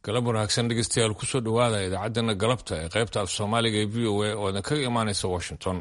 galab wanaagsan dhegeystayaal kusoo dhowaada idaacadana galabta ee qaybta af soomaaliga ee v o a oo idin kaga imaanaysa washington.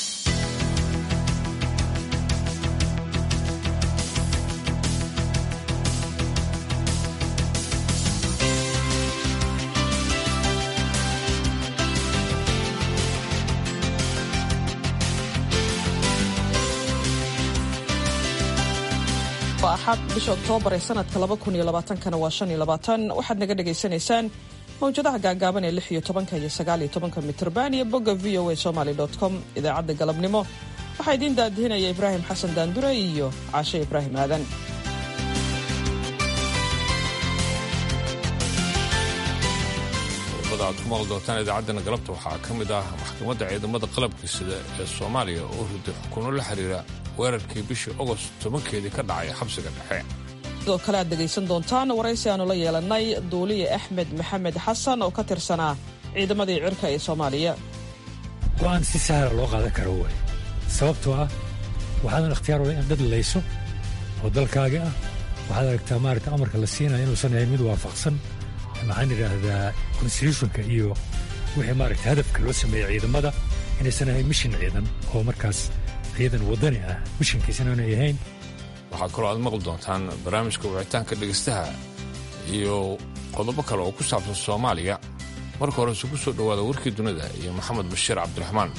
axad bisha oktoobar ee sanadka 2020 waa 25 waxaad naga dhagaysanaysaan mawjadaha gaagaaban ee 16 iyo 19 mitirban iyo bogga voasomali.com. idaacadda galabnimo waxaa idiin daadihinaya ibraahim xasan daandure iyo caashe ibraahim aadan. aad ku maqli doontaan idaacaddana galabta waxaa ka mid ah maxkamadda ciidamada qalabka sida ee soomaaliya oo riday xukuno la xiriira weerarkii bishii ogost 10keedii ka dhacay xabsiga dhexe. sidoo kale aad dhegaysan doontaan waraysi aanu la yeelannay duuliye axmed maxamed xasan oo ka tirsanaa ciidamadii cirka ee soomaaliya. go'aan si sahla loo qaadan karo way sababtoo ah waxaadan ikhtiyaar wala in dad layso oo dalkaaga ah waxaad aragtaa maaragta amarka la siinayo inuusan yahay mid waafaqsan maxaan idhaahdaa constitutionka iyo wixii maaragta hadafka loo sameeyey ciidamada inaysan ahayn mishin ciidan oo markaas ciidan waddani ah mishinkiisana aanay ahayn. waxaa kaloo aad maqli doontaan barnaamijka wicitaanka dhegaystaha iyo qodobo kale oo ku saabsan soomaaliya. marka hore isugu soo dhowaada warkii dunida iyo maxamed bashiir cabdiraxmaan.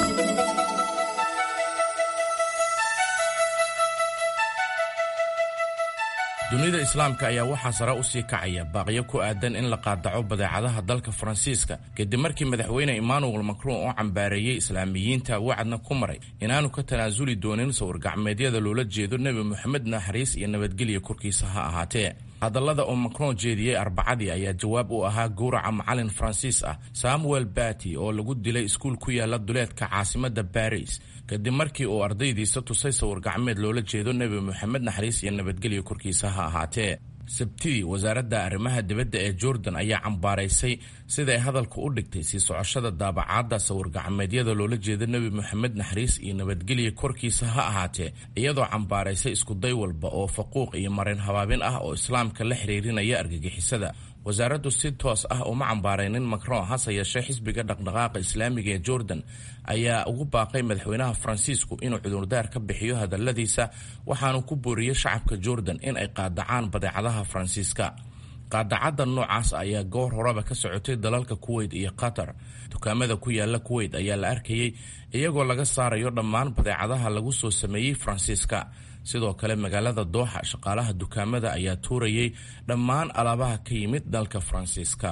dunida islaamka ayaa waxaa sare u sii kacaya baaqyo ku aadan in la qaadaco badeecadaha dalka faransiiska kadib markii madaxweyne emmanuel macron oo cambaareeyey islaamiyiinta wacadna ku maray inaanu ka tanaasuli doonin sawir-gacmeedyada loola jeedo nebi moxamed naxariis iyo nabadgelya korkiisa ha ahaatee. hadallada oo macron jeediyey arbacadii ayaa jawaab u ahaa gowraca macalin faransiis ah samuel bati oo lagu dilay iskuul ku yaala duleedka caasimadda baris kadib markii uu ardaydiisa tusay sawir-gacmeed loola jeedo nebi moxamed naxariis iyo nabadgelya korkiisa ha ahaatee. sabtidii wasaaradda arrimaha dibadda ee jordan ayaa cambaaraysay siday hadalka u dhigtay sii socoshada daabacaadda sawir-gacmeedyada loola jeedo nebi moxamed naxariis iyo nabadgelya korkiisa ha ahaatee iyadoo cambaaraysay iskuday walba oo faquuq iyo marin habaabin ah oo islaamka la xiriirinaya argagixisada. wasaaraddu si toos ah uma cambaaraynin macron hase yeeshee xisbiga dhaqdhaqaaqa islaamiga ee jordan ayaa ugu baaqay madaxweynaha faransiisku inuu cudurdaar ka bixiyo hadalladiisa waxaanu ku booriyey shacabka jordan in ay qaadacaan badeecadaha faransiiska. qaadacadda noocaas ayaa goor horeba ka socotay dalalka kuweyt iyo qatar. dukaamada ku yaala kuweyt ayaa la arkayey iyagoo laga saarayo dhammaan badeecadaha lagu soo sameeyey faransiiska. sidoo kale magaalada dooxa shaqaalaha dukaamada ayaa tuurayay dhammaan alaabaha ka yimid dalka faransiiska.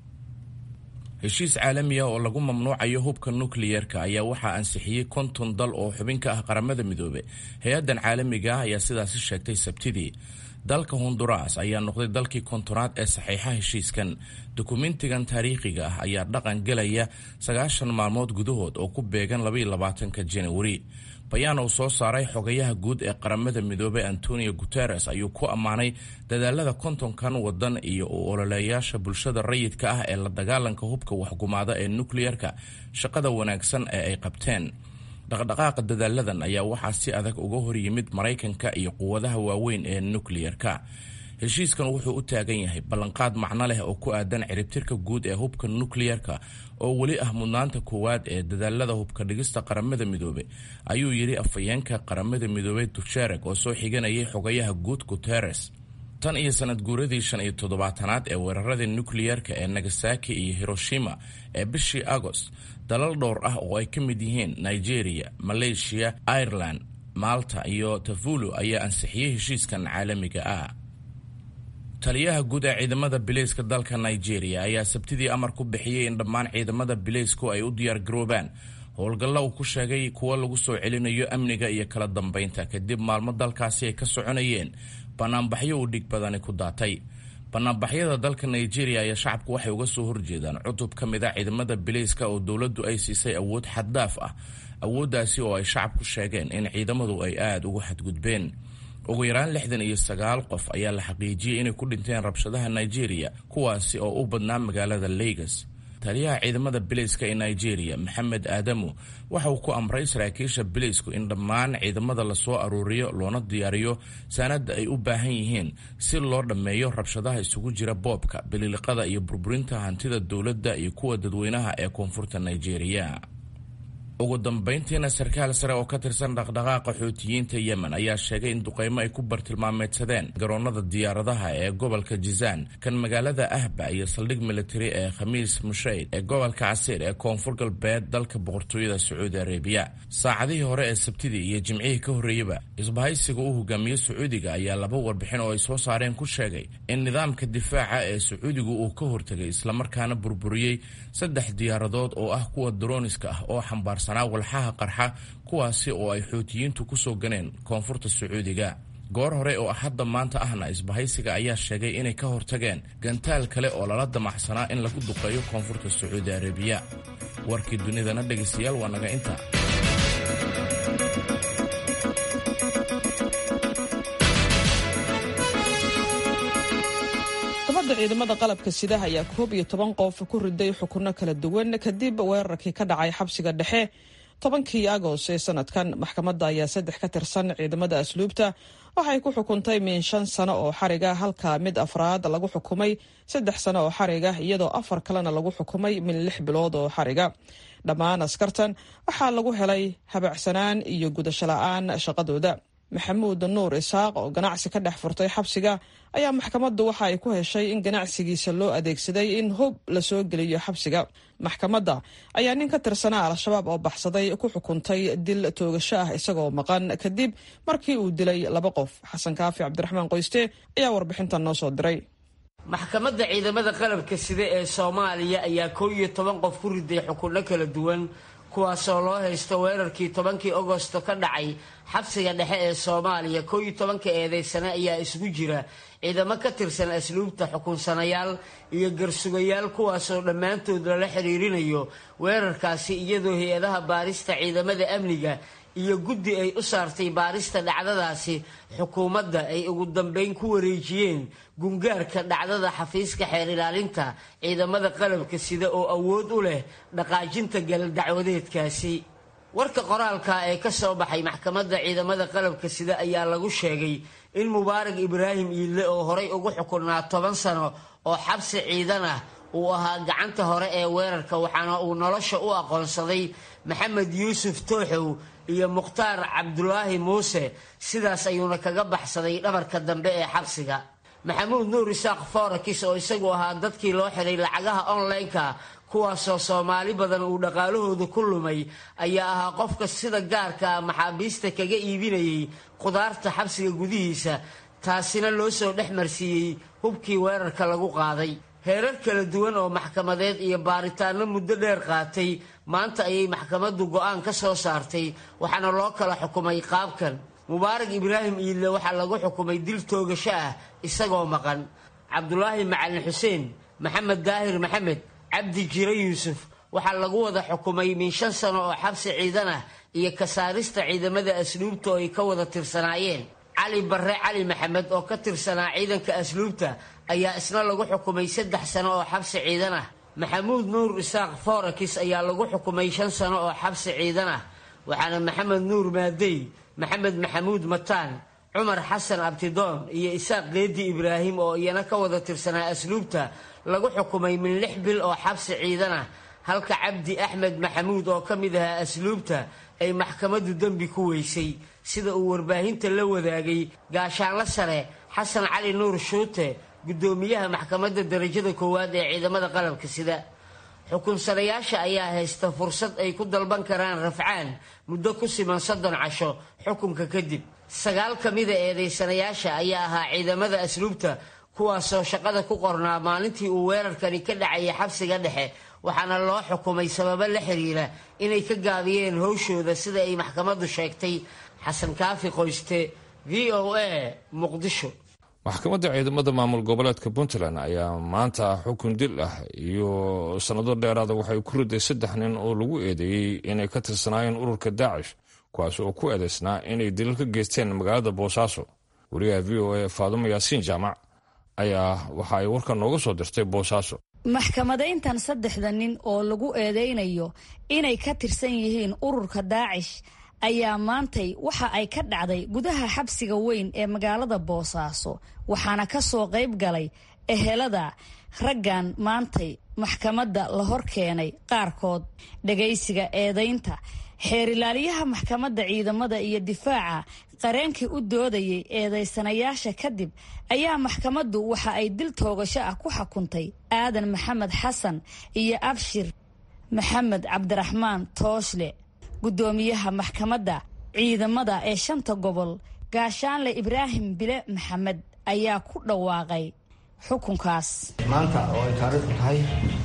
heshiis caalami ah oo lagu mamnuucayo hubka nukliyerka ayaa waxaa ansixiyey 50 dal oo xubin ka ah qaramada midoobe. hay-addan caalamiga ah ayaa sidaasi sheegtay sabtidii. dalka honduras ayaa noqday dalkii 50aad ee saxiixa heshiiskan. dukumentigan taariikhiga ah ayaa dhaqan gelaya 90 maalmood gudahood oo ku beegan 22 Januari. bayaan uu soo saaray xogayaha guud ee qaramada midoobay Antonio Guterres ayuu ku ammaanay dadaalada 50kan wadan iyo u ololeeyaasha bulshada rayidka ah ee la dagaalanka hubka waxgumaada ee nukliyerka shaqada wanaagsan ee ay qabteen. dhaqdhaqaaqa dadaaladan ayaa waxaa si adag uga hor yimid Maraykanka iyo quwadaha waaweyn ee nukliyerka. heshiiskan wuxuu u taagan yahay ballanqaad macno leh oo ku aadan ciribtirka guud ee hubka nukliyerka oo weli ah mudnaanta koowaad ee dadaalada hubka dhigista qaramada midoobe, ayuu yidhi afhayeenka qaramada midoobe Dujarric oo soo xiganayay xogayaha guud Guterres. tan iyo sanad guuradii 17aad ee weeraradii nukliyerka ee Nagasaki iyo Hiroshima ee bishii Agost, dalal dhowr ah oo ay ka mid yihiin Nigeria, Malaysia, Ireland, Malta iyo Tuvalu ayaa ansixiyey heshiiskan caalamiga ah. taliyaha guud ee ciidamada bilayska dalka Nigeria ayaa sabtidii amar ku bixiyey in dhammaan ciidamada bilaysku ay u diyaar garoobaan howlgalla uu ku sheegay kuwa lagu soo celinayo amniga iyo kala dambeynta kadib maalmo dalkaasi ay ka soconayeen banaanbaxyo uu dhig badani ku daatay. banaanbaxyada dalka Nigeria ayaa shacabku waxay uga soo horjeedaan cutub ka mid ah ciidamada bilayska oo dowladdu ay siisay awood xad dhaaf ah. awooddaasi oo ay shacabku sheegeen in ciidamadu ay aad ugu xadgudbeen. ugu yaraan 69 qof ayaa la xaqiijiyey inay ku dhinteen rabshadaha Nigeria kuwaasi oo u badnaa magaalada Lagos. taliyaha ciidamada bilayska ee Nigeria Maxamed Adamu waxa uu ku amray saraakiisha bilaysku in dhammaan ciidamada la soo aruuriyo loona diyaariyo saanad ay u baahan yihiin si loo dhameeyo rabshadaha isugu jira boobka, bililiqada iyo burburinta hantida dowladda iyo kuwa dadweynaha ee koonfurta Nigeria. ugu dambeyntiina sarkaal sare oo ka tirsan dhaqdhaqaaqa xuutiyiinta Yemen ayaa sheegay in duqeymo ay ku bartilmaameedsadeen garoonada diyaaradaha ee gobolka Jizan kan magaalada Ahba iyo saldhig military ee Khamiis Mushayd ee gobolka Casiir ee koonfur galbeed dalka boqortooyada Sacuudi Arabiya. Saacadihii hore ee Sabtidii iyo Jimcihii ka horreeyaba isbahaysiga uu hogaamiyo Sacuudiga ayaa laba warbixin oo ay soo saareen ku sheegay in nidaamka difaaca ee Sacuudigu uu ka hortagay isla markaana burburiyay 3 diyaaradood oo ah kuwa droniska ah oo xambaarsan walxaha qarxa kuwaasi oo ay xuutiyiintu ku soo ganeen koonfurta Sacuudiga. goor hore oo hadda maanta ahna isbahaysiga ayaa sheegay inay ka hortageen gantaal kale oo lala damacsanaa in lagu duqeeyo koonfurta Sacuudi Arabiya. warkii dunidana dhageystayaal waa naga inta. ciidamada qalabka sida ayaa 11 qof ku riday xukunno kala duwan kadib weerarkii ka dhacay xabsiga dhexe 10kii Agost ee sanadkan. maxkamadda ayaa 3 ka tirsan ciidamada asluubta waxay ku xukuntay min 5 sano oo xariga halka mid afraad lagu xukumay 3 sano oo xariga iyadoo 4 kalena lagu xukumay min 6 bilood oo xariga. dhammaan askartan waxaa lagu helay habacsanaan iyo gudasho la'aan shaqadooda. maxamuud nuur isaaq oo ganacsi ka dhex furtay xabsiga ayaa maxkamaddu waxa ay ku heshay in ganacsigiisa loo adeegsaday in hub la soo geliyo xabsiga. maxkamadda ayaa nin ka tirsanaa al-shabaab oo baxsaday ku xukuntay dil toogasho ah isagoo maqan kadib markii uu dilay 2 qof. xasan kaafi cabdiraxmaan qoyste ayaa warbixintan noo soo diray. maxkamadda ciidamada qalabka sida ee Soomaaliya ayaa 11 qof ku riday xukunno kala duwan kuwaasoo loo haysto weerarkii 10kii Agosto ka dhacay xabsiga dhexe ee Soomaaliya. 11 eedeysane ayaa isugu jira ciidamo ka tirsan asluubta, xukunsanayaal iyo garsugayaal kuwaasoo dhammaantood lala xiriirinayo weerarkaasi, iyadoo hay-adaha baarista ciidamada amniga iyo guddi ay u saartay baarista dhacdadaasi xukuumadda ay ugu dambeyn ku wareejiyeen gungaarka dhacdada xafiiska xeer ilaalinta ciidamada qalabka sida oo awood u leh dhaqaajinta galdacwadeedkaasi. warka qoraalka ee ka soo baxay maxkamadda ciidamada qalabka sida ayaa lagu sheegay in Mubaarak Ibraahim Iile oo horay ugu xukunaa 10 sano oo xabsi ciidan ah uu ahaa gacanta hore ee weerarka, waxaana uu nolosha u aqoonsaday Maxamed Yuusuf Tooxow iyo Mukhtaar Cabdulaahi Muuse, sidaas ayuuna kaga baxsaday dhabarka dambe ee xabsiga. maxamuud nuur isaaq Forakis oo isagu ahaa dadkii loo xiray lacagaha online-ka kuwaasoo Soomaali badan uu dhaqaalahooda ku lumay ayaa ahaa qofka sida gaarka maxaabiista kaga iibinayay qudaarta xabsiga gudihiisa, taasina loo soo dhexmarsiiyey hubkii weerarka lagu qaaday. heerar kala duwan oo maxkamadeed iyo baaritaano muddo dheer qaatay maanta ayay maxkamaddu go'aan ka soo saartay, waxaana loo kala xukumay qaabkan. Mubaarak Ibraahim Iile waxaa lagu xukumay dil toogasho ah isagoo maqan. Cabdulaahi Macalin Xuseen, Maxamed Daahir Maxamed, Cabdi Jire Yuusuf waxaa lagu wada xukumay min 5 sano oo xabsi ciidan ah iyo ka saarista ciidamada asluubta oo ay ka wada tirsanaayeen. Cali Barre Cali Maxamed oo ka tirsanaa ciidanka asluubta ayaa isna lagu xukumay 3 sano oo xabsi ciidan ah. Maxamuud Nuur Isaaq Forakis ayaa lagu xukumay 5 sano oo xabsi ciidan ah, waxaana Maxamed Nuur Maadey, Maxamed Maxamuud Mataan, Cumar Xasan Abtidoon iyo Isaaq Geedi Ibraahim oo iyana ka wada tirsanaa asluubta lagu xukumay min 6 bil oo xabsi ciidan ah, halka Cabdi Axmed Maxamuud oo ka mid ahaa asluubta ay maxkamaddu dambi ku weysay, sida uu warbaahinta la wadaagay gaashaanle sare Xasan Cali Nuur Shuute, gudoomiyaha maxkamadda darajada koowaad ee ciidamada qalabka sida. xukunsanayaasha ayaa haysta fursad ay ku dalban karaan rafcaan muddo ku siman 30 casho xukunka kadib. 9 ka mid ah eedeysanayaasha ayaa ahaa ciidamada asluubta kuwaasoo shaqada ku qornaa maalintii uu weerarkani ka dhacay xabsiga dhexe, waxaana loo xukumay sababo la xiriira inay ka gaabiyeen howshooda sida ay maxkamaddu sheegtay. xasan kaafi qoyste, VOA, Muqdisho. maxkamadda ciidamada maamul goboleedka Puntland ayaa maanta xukun dil ah iyo sanado dheeraada waxay ku riday 3 nin oo lagu eedeeyay inay ka tirsanaayeen ururka Daacish, kuwaas oo ku eedeysnaa inay dilal ka geysteen magaalada Boosaaso. wariyaha VOA Faadumo Yaasiin Jaamac ayaa waxa ay warka nooga soo dirtay Boosaaso. maxkamadayntan 3 nin oo lagu eedeynayo inay ka tirsan yihiin ururka Daacish ayaa maantay waxa ay ka dhacday gudaha xabsiga weyn ee magaalada Boosaaso waxaana ka soo qayb galay ehelada raggan maantay maxkamadda la hor keenay qaarkood dhageysiga eedeynta xeer ilaaliyaha maxkamadda ciidamada iyo difaaca qareenkii u doodayay eedeysanayaasha kadib ayaa maxkamaddu waxa ay dil toogasho ah ku xukuntay aadan maxamed xasan iyo abshir maxamed cabdiraxmaan tooshle gudoomiyaha maxkamadda ciidamada ee 5 gobol gaashaanle Ibraahim Bile Maxamed ayaa ku dhawaaqay xukunkaas maanta oo ay taariikhdu tahay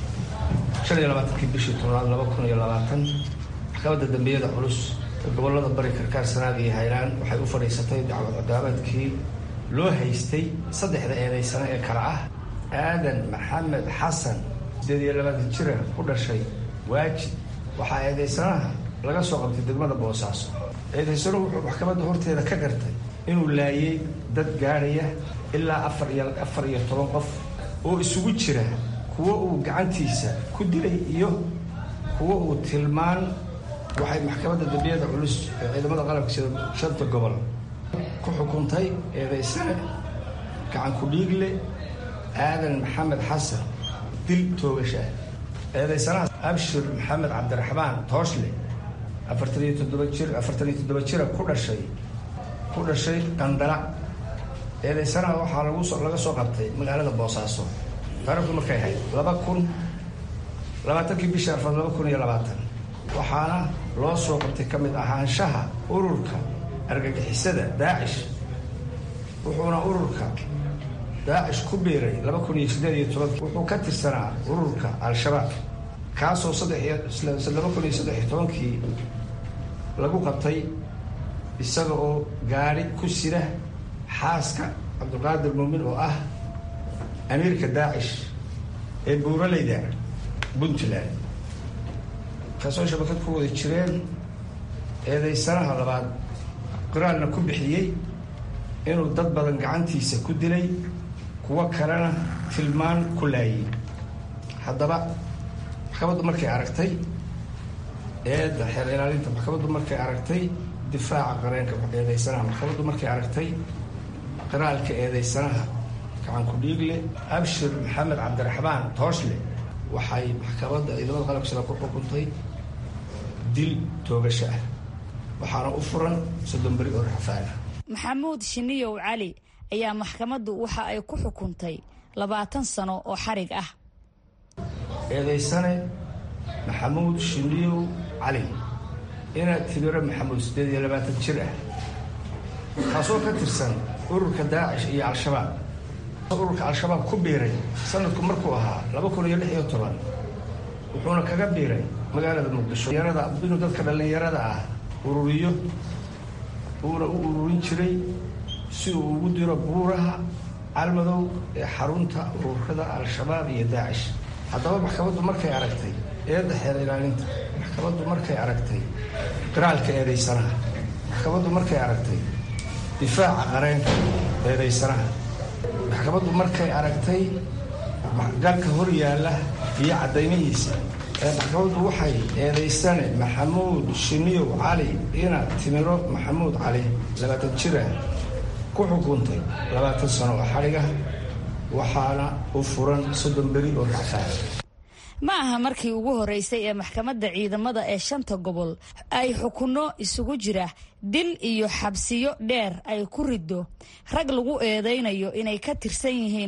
25 bishii 2020 maxkamadda dambiyada culus ee gobolada bari Karkaar Sanaag iyo Highland waxay u fadhiisatay dacwad cadaaladkii loo haystay 3 eedeysane ee kala ah aadan maxamed xasan 28 jir ku dhashay waajid waxa eedeysanaha laga soo qabtay degmada Boosaaso eedeysano wuxuu maxkamadda horteeda ka gartay inuu laayay dad gaaraya ilaa 4 qof oo isugu jira kuwa uu gacantiisa ku dilay iyo kuwa uu tilmaan waxay maxkamadda dambiyada culus ee ciidamada qalabka sida 5 gobol ku xukuntay eedeysane gacan ku dhiigle aadan maxamed xasan dil toogasho eedeysanaha abshir maxamed cabdiraxmaan tooshle 47 jir ku dhashay qandala eedeysanaha waxaa laga soo qabtay magaalada Boosaaso taariikhdu markay ahayd 20 bishii 2020 waxaana loo soo qabtay kamid ahaanshaha ururka argagixisada Daacish wuxuuna ururka Daacish ku biiray 2018 wuxuu ka tirsanaa ururka Al-Shabaab kaasoo 2013 lagu qabtay isaga oo gaari ku sida xaaska Cabdulqaadir Muumin oo ah amiirka Daacish ee buuraleyda Puntland kaasoo shabakad ku wada jireen eedeysanaha labaad qiraalna ku bixiyay inuu dad badan gacantiisa ku dilay kuwa kalena tilmaan ku laayay haddaba maxkamaddu markay aragtay eedda xeer ilaalinta maxkamaddu markay aragtay difaaca qareenka eedeysanaha maxkamaddu markay aragtay qiraalka eedeysanaha gacan ku dhiigle abshir maxamed cabdiraxmaan tooshle waxay maxkamadda ciidamada qalabka sida ku xukuntay dil toogasho ah waxaana u furan 30 bari oo rafaan maxamuud Shiniyow Cali ayaa maxkamaddu waxa ay ku xukuntay 20 sano oo xarig ah eedeysane maxamuud Shiniyow Cali ina Tibiro Maxamuud 28 jir ah kaasoo ka tirsan ururka Daacish iyo Al-Shabaab ururka Al-Shabaab ku biiray sanadku markuu ahaa 2016 wuxuuna kaga biiray magaalada Muqdisho inuu dadka dhalinyarada ah ururiyo uuna u ururin jiray si uu ugu diro buuraha Almadow ee xarunta ururada Al-Shabaab iyo Daacish haddaba maxkamaddu markay aragtay eedda xeer ilaalinta maxkamaddu markay aragtay qiraalka eedeysanaha maxkamaddu markay aragtay difaaca qareenka eedeysanaha maxkamaddu markay aragtay galka hor yaalla iyo caddaymihiisa maxkamaddu waxay eedeysane maxamuud Shiniyow Cali ina Timiro Maxamuud Cali 20 jir ku xukuntay 20 sano oo xariga waxaana u furan 30 bari oo rafaan ma aha markii ugu horeysay ee maxkamadda ciidamada ee 5 gobol ay xukunno isugu jira dil iyo xabsiyo dheer ay ku rido rag lagu eedeynayo inay ka tirsan yihiin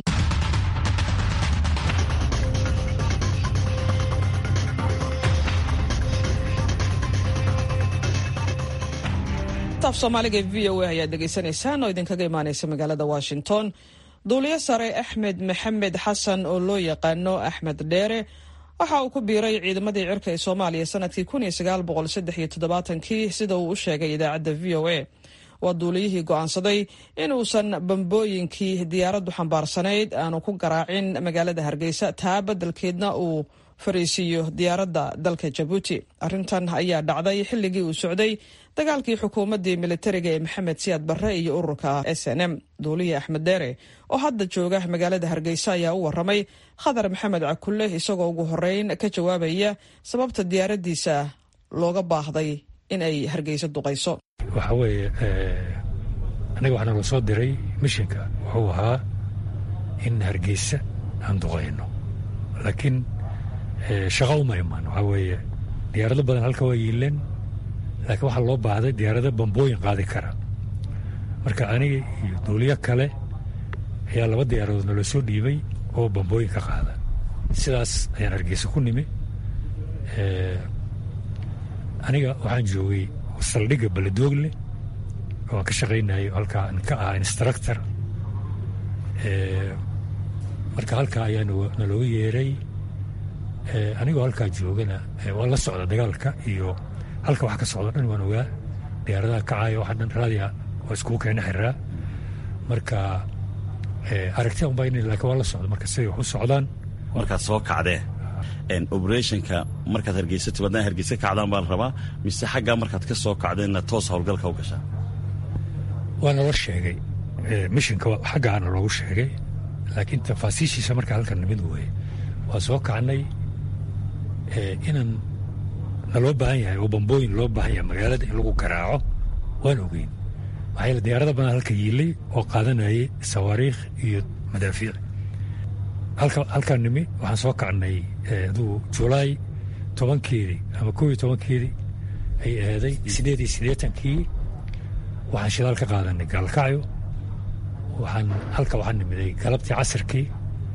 af Soomaaliga VOA ayaa dhageysanaysaan oo idinkaga imaanaysa magaalada Washington duuliye sare Axmed Maxamed Xasan oo loo yaqaano Axmed Dheere waxa uu ku biiray ciidamadii cirka ee Soomaaliya sanadkii 1973 sida uu u sheegay idaacadda VOA waa duuliyihii go'aansaday in uusan bambooyinkii diyaaraddu xambaarsanayd aanu ku garaacin magaalada Hargeysa taa beddelkeedna uu fariisiiyo diyaaradda dalka jabuuti. arrintan ayaa dhacday xilligii uu socday dagaalkii xukuumaddii militariga ee maxamed siyaad barre iyo ururka SNM. duuliye axmed deere oo hadda jooga magaalada hargeysa ayaa u waramay khadar maxamed cakulle isagoo ugu horeyn ka jawaabaya sababta diyaaraddiisa looga baahday in ay hargeysa duqayso. waxa weeye aniga waxaa naloo soo diray mishinka wuxuu ahaa in hargeysa aan duqayno, laakiin shaqo uma imaan. waxaa weeye diyaarado badan halka waa yiileen, laakiin waxaa loo baahday diyaarado bambooyin qaadi kara. marka aniga iyo duuliyo kale ayaa 2 diyaaradood naloo soo dhiibay oo bambooyin ka qaada. sidaas ayaan hargeysa ku nimi. aniga waxaan joogay saldhigga Baledoogle oo aan ka shaqaynayo halkaa aan ka ahaa instructor. marka halkaa ayaa nalooga yeeray. anigoo halkaa joogana waan la socda dagaalka iyo halka wax ka socdo dhan waan ogaa. diyaaradaha kacaayo waxa dhan raadiya oo iskugu keena xiriraa. marka aragtiya unbaa in laakiin waan la socda marka siday wax u socdaan. markaad soo kacdee operationka markaad hargeysa tibadna hargeysa kacdaan baa la rabaa mise xaggaa markaad ka soo kacdeenna toos howlgalka u gashaa? waa naloo sheegay mishinka xaggaana loogu sheegay, laakiin tafaasiishiisa markaa halkan nimid weeye. waa soo kacnay inaan naloo baahan yahay oo bambooyin loo baahan yahay magaalada in lagu garaaco waan ogeyn. maxaa yeele diyaarada badan halka yiilay oo qaadanayay sawaariikh iyo madaafiic. halkaan nimi waxaan soo kacnay aduu Julaay 10keedii ama 11keedii ay aaday 8 waxaan shidaal ka qaadanay gaalkacyo. waxaan nimiday galabtii casirkii.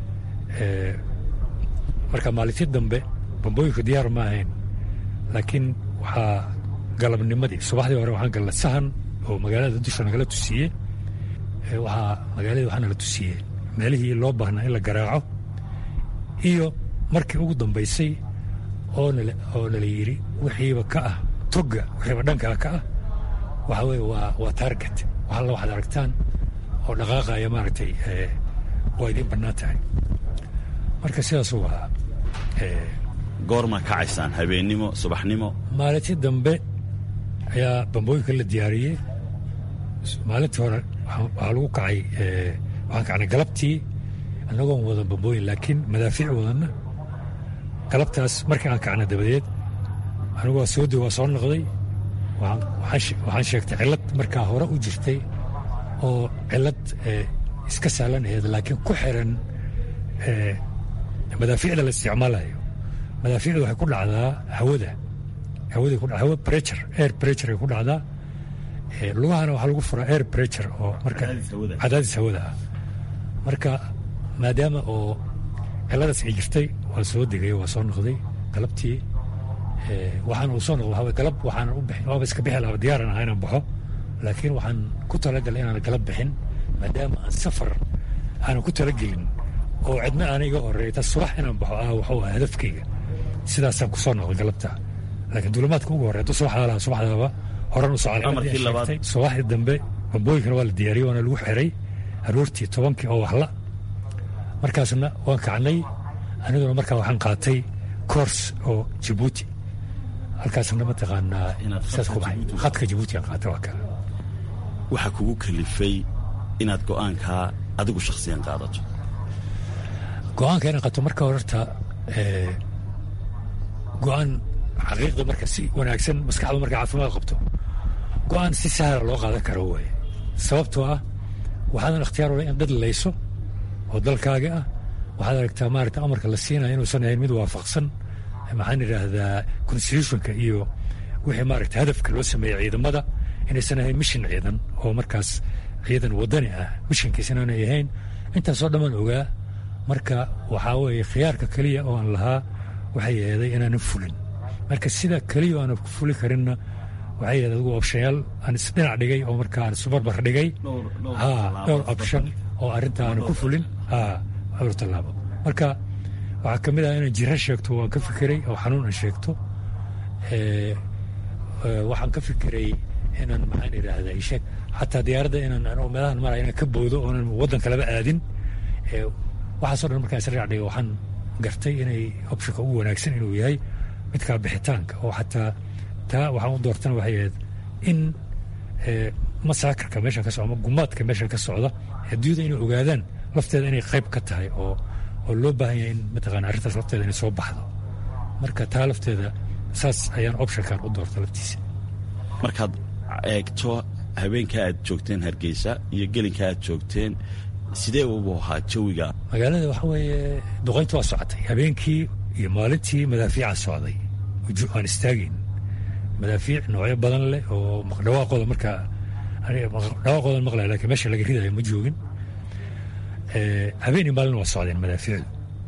marka maalintii dambe bambooyinku diyaar ma ahayn, laakiin waxaa galabnimadii subaxdii hore waxaan galnay sahan oo magaalada dusha nagala tusiyey. magaaladii waxaa nala tusiyey meelihii loo baahnaa in la garaaco, iyo markii ugu dambaysay oo nala yidhi wixiiba ka ah togga, wixiiba dhankaa ka ah waxa weeye waa target. waxalla waxaad aragtaan oo dhaqaaqaya maaragtay waa idiin bannaan tahay. marka sidaasuu ahaa. goormaa kacaysaan? habeennimo, subaxnimo? maalintii dambe ayaa bambooyinka la diyaariyey. maalintii hore waxaa lagu kacay waxaan kacnay galabtii annagoon wadan bambooyin laakiin madaafiic wadanna. galabtaas markii aan kacna dabadeed anigu waa soo noqday. waxaan sheegtay cillad markaa hore u jirtay oo cillad iska sahlan aheed laakiin ku xiran madaafiicda la isticmaalayo. madaafiicda waxay ku dhacdaa hawa pressure, air pressure ay ku dhacdaa. lugahana waxaa lagu furaa air pressure oo marka cadaadis hawada ah. marka maadaama oo cilladaas ay jirtay waa soo degay, waa soo noqday galabtii. waxaan uu soo noqdo waxaa galab waxaan u bixin waaba iska bixi lahaa diyaaran ahaa inaan baxo, laakiin waxaan ku talagalay inaan galab bixin maadaama aan safar aanan ku talagelin oo cidna aana iga horreeyta subax inaan baxo waxuu ahaa hadafkayga. sidaasaan ku soo noqday galabta. laakiin duulimaadka ugu horreeya subaxdaaba horan u socday. subaxdii dambe bambooyinkana waa la diyaariyey waana lagu xiray aroortii 10 oo waxla. markaasna waan kacnay aniguna markaa waxaan qaatay cours oo Djibouti. halkaasna mataqaanaa saas ku baxay khadka Djibouti aan qaatay. waa kale waxaa kugu kalifay inaad go'aankaa adigu shakhsiyan qaadato? go'aanka inaan qaato marka horta go'aan xaqiiqda marka si wanaagsan maskaxda marka caafimaad qabto go'aan si sahla loo qaadan karo weeye. sababtoo ah waxaadan ikhtiyaar u leh in dad layso oo dalkaaga ah. waxaad aragtaa maaragta amarka la siinayo inuusan ahayn mid waafaqsan maxaan idhaahdaa constitutionka iyo wixii maaragta hadafka loo sameeyey ciidamada, inaysan ahayn mishin ciidan oo markaas ciidan wadani ah mishinkiisa inaanay ahayn. intaasoo dhammaan ogaa. marka waxaa weeye khiyaarka keliya oo aan lahaa waxay aheeday inaanan fulin. marka sida keliya oo aanan ku fuli karinna waxay aheed adigu opshayaal aan isdhinac dhigay oo marka aan isbarbar dhigay dhowr option oo arrinta aanan ku fulin dhowr tallaabo. marka waxaa ka mid ah inaan jira sheegto waan ka fikiray oo xanuun aan sheegto. waxaan ka fikiray inaan maxaan idhaahdaa isheeg xataa diyaaradda inaan anoo meelahan maraya inaan ka boodo oonan waddan kalaba aadin. waxaasoo dhan markaan isdhinac dhigay waxaan gartay inay optionka ugu wanaagsan inuu yahay midkaa bixitaanka oo xataa taa waxaan u doortana waxay ahayd in masaakarka meeshan ka socda ama gumaadka meeshan ka socda adduunyada inay ogaadaan lafteeda inay qayb ka tahay oo loo baahan yahay in mataqaana arrintaas lafteeda inay soo baxdo marka taa lafteeda saas ayaan optionkan u doorta laftiisa. markaad eegto habeenka aad joogteen Hargeysa iyo gelinka aad joogteen sidee uu ahaa jawiga magaalada? waxa weeye duqayntu waa socotay habeenkii iyo maalintii madaafiica socday aan istaagin madaafiic noocyo badan leh oo dhawaaqooda markaa dhawaaqoodan maqlaya laakiin meesha laga ridayo ma joogin. habeen iyo maalin waa socdeen madaafiicdu.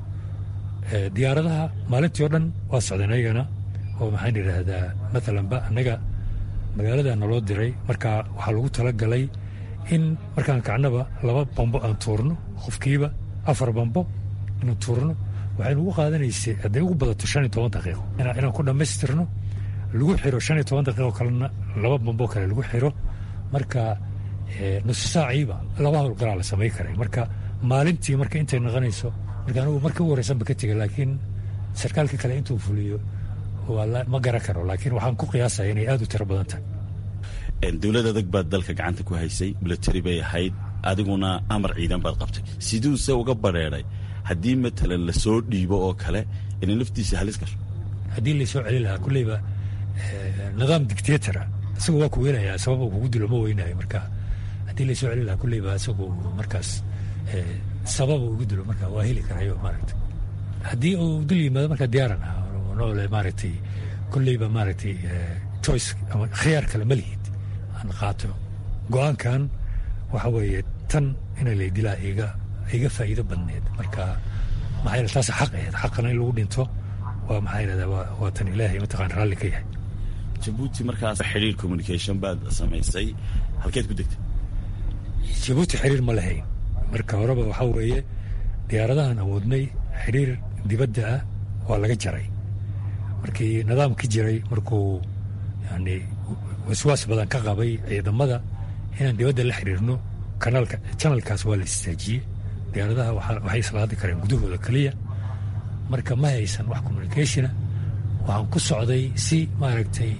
diyaaradaha maalintii oo dhan waa socdeen ayagana oo maxaan idhaahdaa maalanba annaga magaalada naloo diray markaa waxaa lagu talagalay in markaan kacnaba 2 bambo aan tuurno qofkiiba 4 bambo inaan tuurno waxay nagu qaadanaysay hadday ugu badato 15 daqiiqo inaan ku dhammaystirno lagu xiro 15 daqiiqo kalena 2 bambo kale lagu xiro marka nusu saaciiba 2 howlgalaa la samayn karay marka maalintii marka intay noqonayso marka anigu markii ugu horreysanba ka tegay laakiin sarkaalka kale intuu fuliyo ma garan karo laakiin waxaan ku qiyaasaya inay aad u tiro badan tahay. dowlad adag baad dalka gacanta ku haysay military bay ahayd adiguna amar ciidan baad qabtay siduuse uga bareeray haddii matalan la soo dhiibo oo kale inay naftiisa halis gasho? haddii laysoo celi lahaa kulleyba nidaam dictatora isagu waa ku weynayaa sababa kugu dilo ma weynayo marka haddii laysoo celi lahaa kulleyba isagu markaas sababa ugu dilo marka waa heli karayo maaragtay haddii uu dil yimaado marka diyaaran ah noole maaragtay kulleyba maaragtay choice ama khiyaar kale ma lihid aan qaato go-aankan waxa weeye tan inay lay dilaa iga faa'iido badneed marka maxaa yeele taas xaq ahayd xaqana in lagu dhinto waa maxaa yidhahdaa waa tan ilaahay mataqaan raalli ka yahay. jabuuti markaas xiriir communication baad samaysay halkeed ku degtay? jabuuti xiriir ma lahayn marka horeba waxaa weeye diyaaradahan awoodnay xiriir dibadda ah waa laga jaray markii nidaamka jiray markuu yani waswaas badan ka qabay ciidamada inaan dibadda la xiriirno janalkaas waa la istaajiyey diyaaradaha waxay isla hadli kareen gudahooda keliya marka ma haysan wax communicationa waxaan ku socday si maaragtay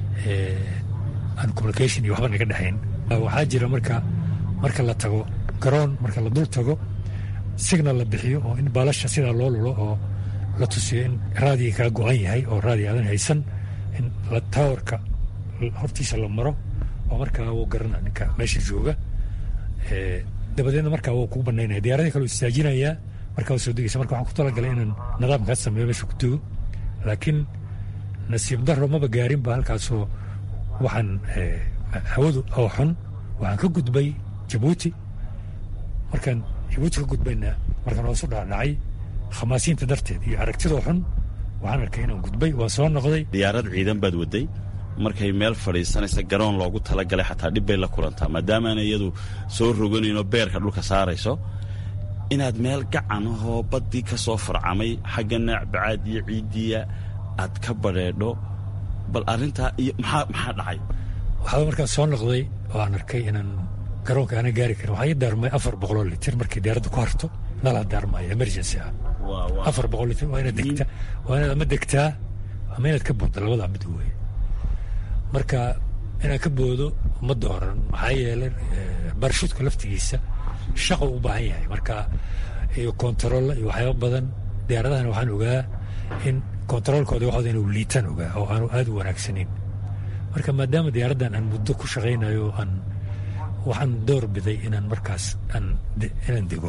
aan communication iyo waxba naga dhexayn. waxaa jira marka la tago garoon marka la dul tago signal la bixiyo oo in baalasha sidaa loo lulo oo la tusiyo in raadiga kaa go-an yahay oo raadiga aadan haysan in taawarka hortiisa la maro oo markaa wuu garana ninka meesha jooga dabadeedna markaa wuu kuu banaynaya diyaaradii kale istaajinayaa markaa soo degeysa marka waxaan ku talagalay inaan nidaamkaas sameeyo meesha ku tago laakiin nasiib daro maba gaarinba halkaasoo waxaan hawadu oo xun waxaan ka gudbay jabuuti markaan jabuuti ka gudbayna markaan hoosu dhacdhacay khamaasiinta darteed iyo aragtidoo xun waxaan arkay inaan gudbay waan soo noqday. diyaarad ciidan baad waday markay meel fadhiisanaysa garoon loogu talagalay xataa dhib bay la kulantaa maadaamaana iyadu soo roganayno beerka dhulka saarayso inaad meel gacan ahoo baddii ka soo farcamay xagga naacbacaad iyo ciiddiya aad ka badheedho bal arrintaa iyo maxaa dhacay? waxaa markaan soo noqday oo aan arkay inaan garoonka aana gaari karin waxaa ii daarmay 400 litir markii diyaaradda ku harto nalaa daarmaya emergency ah 400 litir waa inaad degtaa waa inaad ama degtaa ama inaad ka booddo labada mid weeye marka inaan ka boodo ma dooran maxaa yeelay barshuudka laftigiisa shaqo u baahan yahay marka iyo kontarool iyo waxyaabo badan diyaaradahana waxaan ogaa in kontaroolkooda waxooda inuu liitaan ogaa oo aanu aad u wanaagsanayn marka maadaama diyaaraddan aan muddo ku shaqaynayo waxaan door biday inaan markaas inaan dego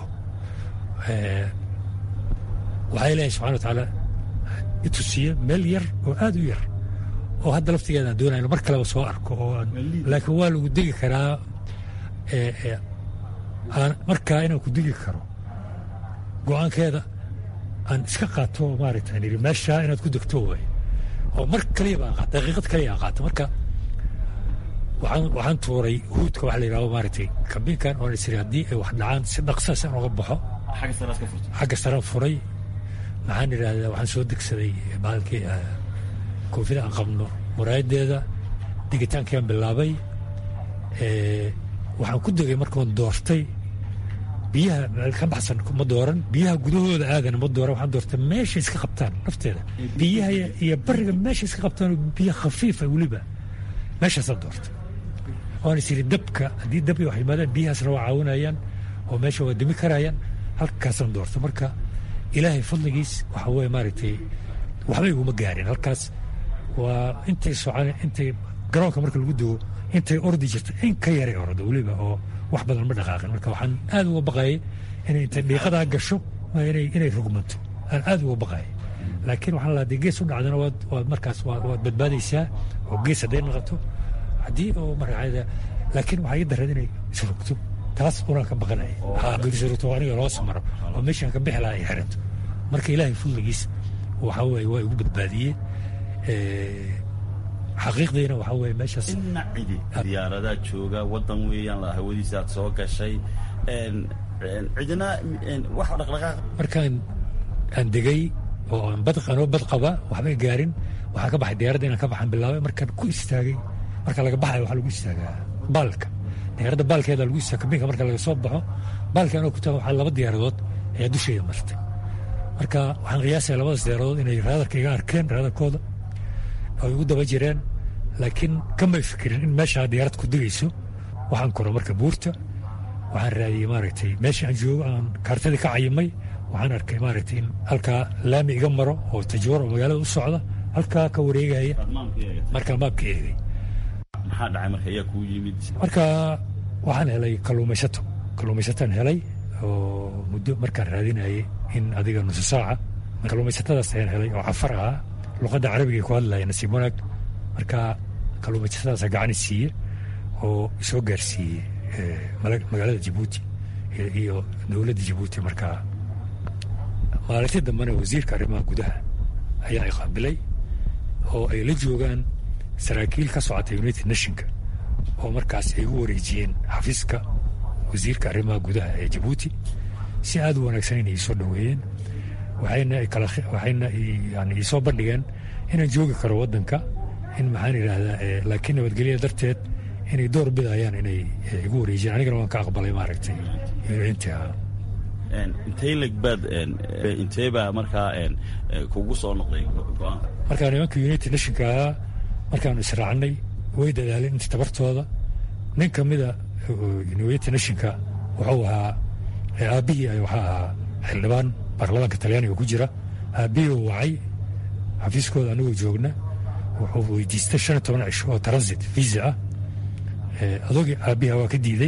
waxaa ilaahay subxana watacaala i tusiye meel yar oo aad u yar oo hadda laftigeeda aan doonayno mar kaleba soo arko oo laakiin waa lagu degi karaa markaa inaan ku degi karo go-aankeeda aan iska qaato maaragta yidhi meeshaa inaad ku degto waay oo mar kaliya baan qaata daqiiqad kaliya aan qaata marka waxaan tuuray huudka waxa la yidhahdo maaragtay kabinkan oo isiri haddii ay wax dhacaan si dhaqsaas aan uga baxo xagga saraan furay maxaan idhahdaa waxaan soo degsaday baalkii koofida aan qabno muraayadeeda digitaankiiaan bilaabay waxaan ku degay markaan doortay biyaha ka baxsan ma dooran, biyaha gudahooda aadana ma dooran. waxaan doortay meesha iska qabtaan nafteeda, biyaha iyo bariga meesha iska qabtaan, biyo khafiifa weliba meeshaasaan doortay. waan is yidhi dabka haddii dab wax yimaadaan biyahaasna waa caawinayaan oo meesha waa dimi karayaan, halkaasaan doortay. marka ilaahay fadligiis waxa weye maaragtay waxba iguma gaarin. halkaas waa intay socon, intay garoonka marka lagu dugo intay ordi jirta in ka yaray ordo weliba oo wax badan ma dhaqaaqin. marka waxaan aad uga baqayay inay intay dhiiqadaa gasho inay rugmanto, aan aad uga baqayay. laakiin waxaan lahaa dee gees u dhacdana waad markaas waad badbaadaysaa oo gees hadday naqato haddii oo markaada. laakiin waxaa ii darreed inay isrugto, taas unaan ka baqanaya. isrugto aniga loo samaro oo meeshaan ka bixi lahaa ay xiranto. marka ilaahay fadligiis waxa weye waa igu badbaadiyey. xaqiiqdiina waxaa weye meeshaas cidi diyaaradaa jooga, wadan weeyaan la hawadiisa aad soo gashay, cidina wax dhaqdhaqaaq. markaan aan degay oo aan anoo bad qaba waxba gaarin, waxaa ka baxay diyaaradda inaan ka baxaan bilaabay. markaan ku istaagay, marka laga baxayo waxaa lagu istaagaa baalka, diyaaradda baalkeeda lagu istaaga kabinka. marka laga soo baxo baalka anoo ku taagan waxaa 2 diyaaradood ayaa dusheeda martay. marka waxaan qiyaasaya 2daas diyaaradood inay raadarka iga arkeen, raadarkooda oo igu daba jireen. laakiin kamay fikirin in meeshaa diyaarad ku degayso. waxaan koro marka buurta, waxaan raadiyey maaragtay meesha aan joogo, aan kaartadii ka cayimay. waxaan arkay maaragtay in halkaa laami iga maro oo tajoor oo magaalada u socda, halkaa ka wareegaya. markaa maabka eegay. maxaa dhacay marka ayaa kuu yimid? marka waxaan helay kalluumaysataan helay oo muddo markaan raadinayay in adiga nusu saaca. kalluumaysatadaas ayaan helay oo cafar ahaa, luqadda carabiga ku hadlaya, nasiib wanaag. marka kalluumaysatadaasa gacani siiye oo isoo gaarsiiyey magaalada Jabuuti iyo dowladda Jabuuti. marka maalintii dambena wasiirka arrimaha gudaha ayaa ay qaabilay oo ay la joogaan saraakiil ka socotay United Nationka oo markaas ay ugu wareejiyeen xafiiska wasiirka arrimaha gudaha ee Jabuuti si aad u wanaagsan inay soo dhaweeyeen. waxayna yani isoo bandhigeen inaan joogi karo waddanka, in maxaan idhaahdaa laakiin nabadgelya darteed inay door bidayaan inay igu wareejiyeen. anigana waan ka aqbalay maaragtay intaa. intee legbaad intee baa markaa kugu soo noqday go-aan? markaa nimanka United Nationka ahaa markaanu israacnay way dadaaleen inta tabartooda. nin ka mida United Nationka wuxuu ahaa aabbihii waxaa ahaa xildhibaan baarlamaanka talyaaniga ku jira. aabbihii uu wacay xafiiskooda anagoo joogna, wuxuu weydiistay 15 cisho oo transit visa ah. adoogii aabbiha waa ka diiday.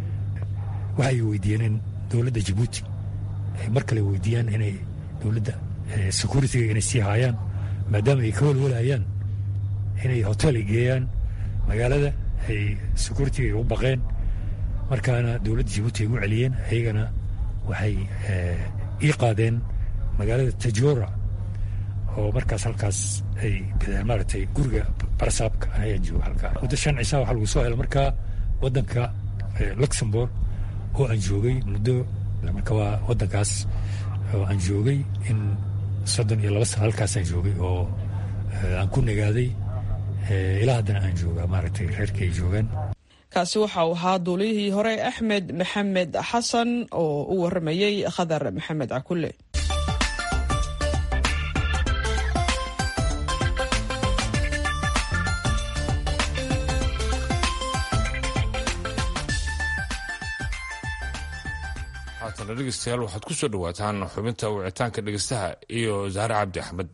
waxay weydiiyeen in dowladda Jabuuti ay mar kale weydiiyaan inay dowladda security-ga inay sii haayaan, maadaama ay ka walwalayaan inay hotel ay geeyaan magaalada, ay security-ga u baqeen. markaana dowladda Jabuuti ay ugu celiyeen. ayagana waxay ii qaadeen magaalada Tajoora oo markaas halkaas ay bideen maaragtay guriga barasaabka ayaan jooga halkaa. muddo 5 cishaa waxaa lagu soo helay markaa waddanka Luxembourg oo aan joogay muddo. marka waa waddankaas oo aan joogay in 32 sano halkaasaan joogay oo aan ku nagaaday. ilaa haddana aan joogaa maaragtay reerka ay joogaan. kaasi waxa uu ahaa duuliyihii hore Axmed Maxamed Xasan oo u waramayay Khadar Maxamed Cakulle. haatana dhegeystayaal waxaad ku soo dhawaataan xubinta wicitaanka dhegeystaha iyo Zahra Cabdi Axmed.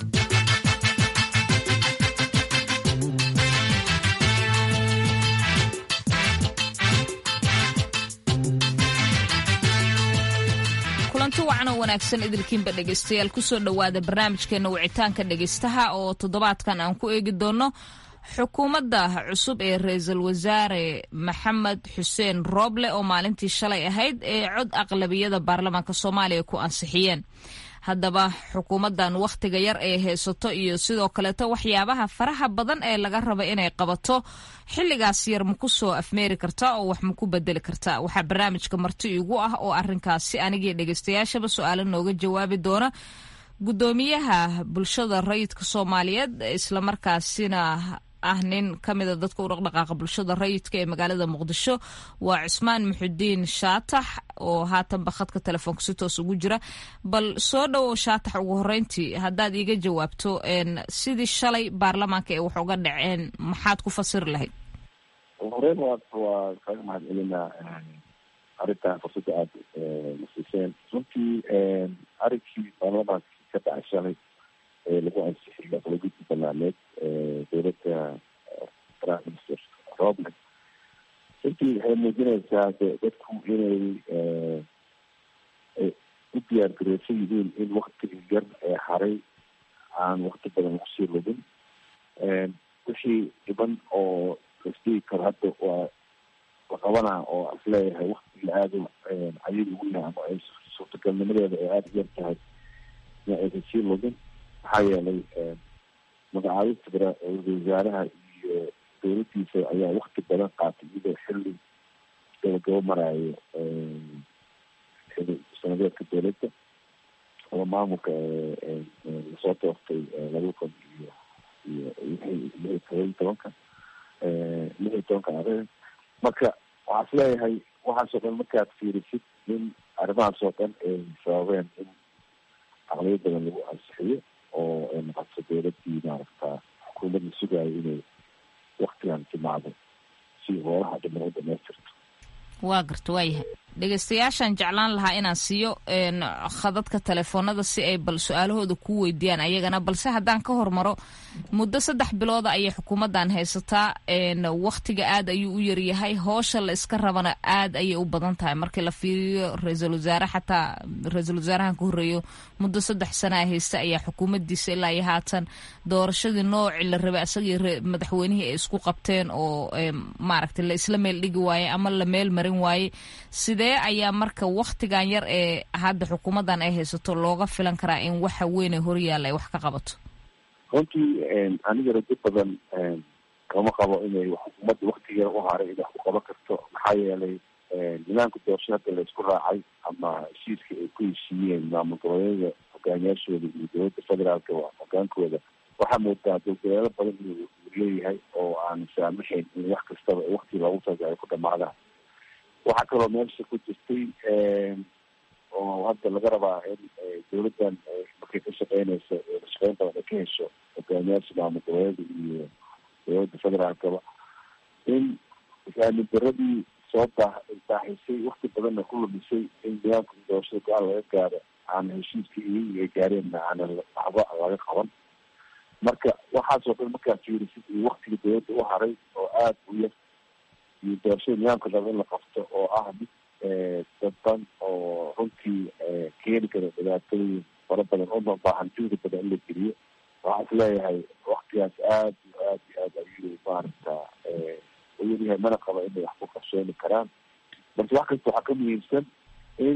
kulanti wacan oo wanaagsan idilkiinba dhegeystayaal kusoo dhowaada barnaamijkeena wicitaanka dhegeystaha oo toddobaadkan aan ku eegi doono xukuumadda cusub ee ra-iisul wasaare maxamed xuseen rooble oo maalintii shalay ahayd ee cod aqlabiyada baarlamaanka Soomaaliya ku ansixiyeen. haddaba xukuumaddan wakhtiga yar ee haysato iyo sidoo kaleeto waxyaabaha faraha badan ee laga raba inay qabato xilligaas yar ma ku soo afmeeri kartaa oo wax ma ku bedeli kartaa. waxaa barnaamijka marti igu ah oo arrinkaasi anigii dhegeystayaashaba su-aalo nooga jawaabi doona gudoomiyaha bulshada rayidka Soomaaliyeed islamarkaasina ah nin ka mida dadka u dhaqdhaqaaqa bulshada rayidka ee magaalada muqdisho waa Cusmaan Muxudiin Shaatax oo haatanba khadka telefoonka si toos ugu jira. bal soo dhawow Shaatax, ugu horeyntii haddaad iiga jawaabto sidii shalay baarlamaanka ee wax uga dhaceen maxaad ku fasiri lahayd? horeen waa kaga mahadcelinaa arrintan fursada aada nasiiseen. runtii arrinkii baarlamaanka ka dhacay shalay lagu ansixiyay aqlabiyadii banaaneed dowladda prime minister Roble, runtii waxay muujinaysaa dadku inay u diyaar gareysan yihiin in waktigii yar ee haray aan wakti badan lagu sii lugin. wixii dhiban oo lasdigi karo hadda waa la qabanaa oo isleeyahay waktigii aada cayadi ugu yahay ama ay suurtagalnimadeeda ay aada u yar tahay in aysan sii lugin. maxaa yeelay magacaabista ra-iisul wasaaraha iyo dowladdiisa ayaa wakti badan qaatay iyadoo xilli gabagabo maraayo xilli sanadeedka dowladda ama maamulka lasoo doortay 2016 arrin. marka waxaa isleeyahay waxaasoo dhan markaad fiirisid in arrimahaasoo dhan ay sababeen in aqliyo badan lagu ansixiyo oo ay noqoto dowladdii maaragtaa xukuumadda sugaayo inay waktigan timaado si hoolaha dhiman u dhamaystirto. waa garta, waayahay dhegeystayaashaan jeclaan lahaa inaan siiyo khadadka telefoonada si ay bal su-aalahooda ku weydiiyaan ayagana, balse haddaan ka hormaro muddo 3 bilooda ayay xukuumaddan haysataa, waktiga aad ayuu u yaryahay, hoosha la iska rabana aad ayay u badan tahay markii la fiiriyo ra-iisul wasaare. xataa ra-iisul wasaarahan ka horreeyo muddo 3 sana haysta ayaa xukuumaddiisa ilaa iyo haatan doorashadii noocii la rabay asagii madaxweynihii ay isku qabteen oo maaragtay la isla meel dhigi waaye ama la meel marin waaye. sidee ayaa marka waktigan yar ee hadda xukuumaddan ay haysato looga filan karaa in waxa weyn ee horyaalla ay wax ka qabato? runtii aniga rajo badan kama qabo inay xukuumadda waktigeeda u haray inay wax ku qaban karto. maxaa yeelay nidaamka doorashada hadda la isku raacay ama heshiiska ay ku heshiiyeen maamul goboleedyada hogaamiyaashooda iyo dowladda federaalka hogaankooda, waxaa moodaa dowladeelo badan inuu leeyahay oo aan saamaxayn in wax kastaba wakti loogu talagalay ku dhamaadaan. waxaa kaloo meesha ku jirtay oo hadda laga rabaa in dowladdan markay ka shaqeynayso shaqeyn badan ay ka hesho hogaamiyaasha maamul goboleeda iyo dowladda federaalkaba, in is-aamin daradii soo baaxisay wakti badanna ku lumisay in nidaamka doorashada go-aan laga gaaro aan heshiiskii iyaga ay gaareenna aana waxba laga qaban. marka waxaasoo dhan markaad fiirisid iyo waktiga dowladda u haray oo aada u yar iyo doorashada nidaamka raba in la qabto oo ah mid dadban oo runtii keeni kara dhibaatooyin fara badan oo baahan juhdi badan in la geliyo. waxaa isleeyahay waktigaas aada iyo aada iyo aada ayuu maaragta u yaryahay, mana qaba inay wax ku qabsooni karaan. balse wax kasta waxaa ka muhiimsan in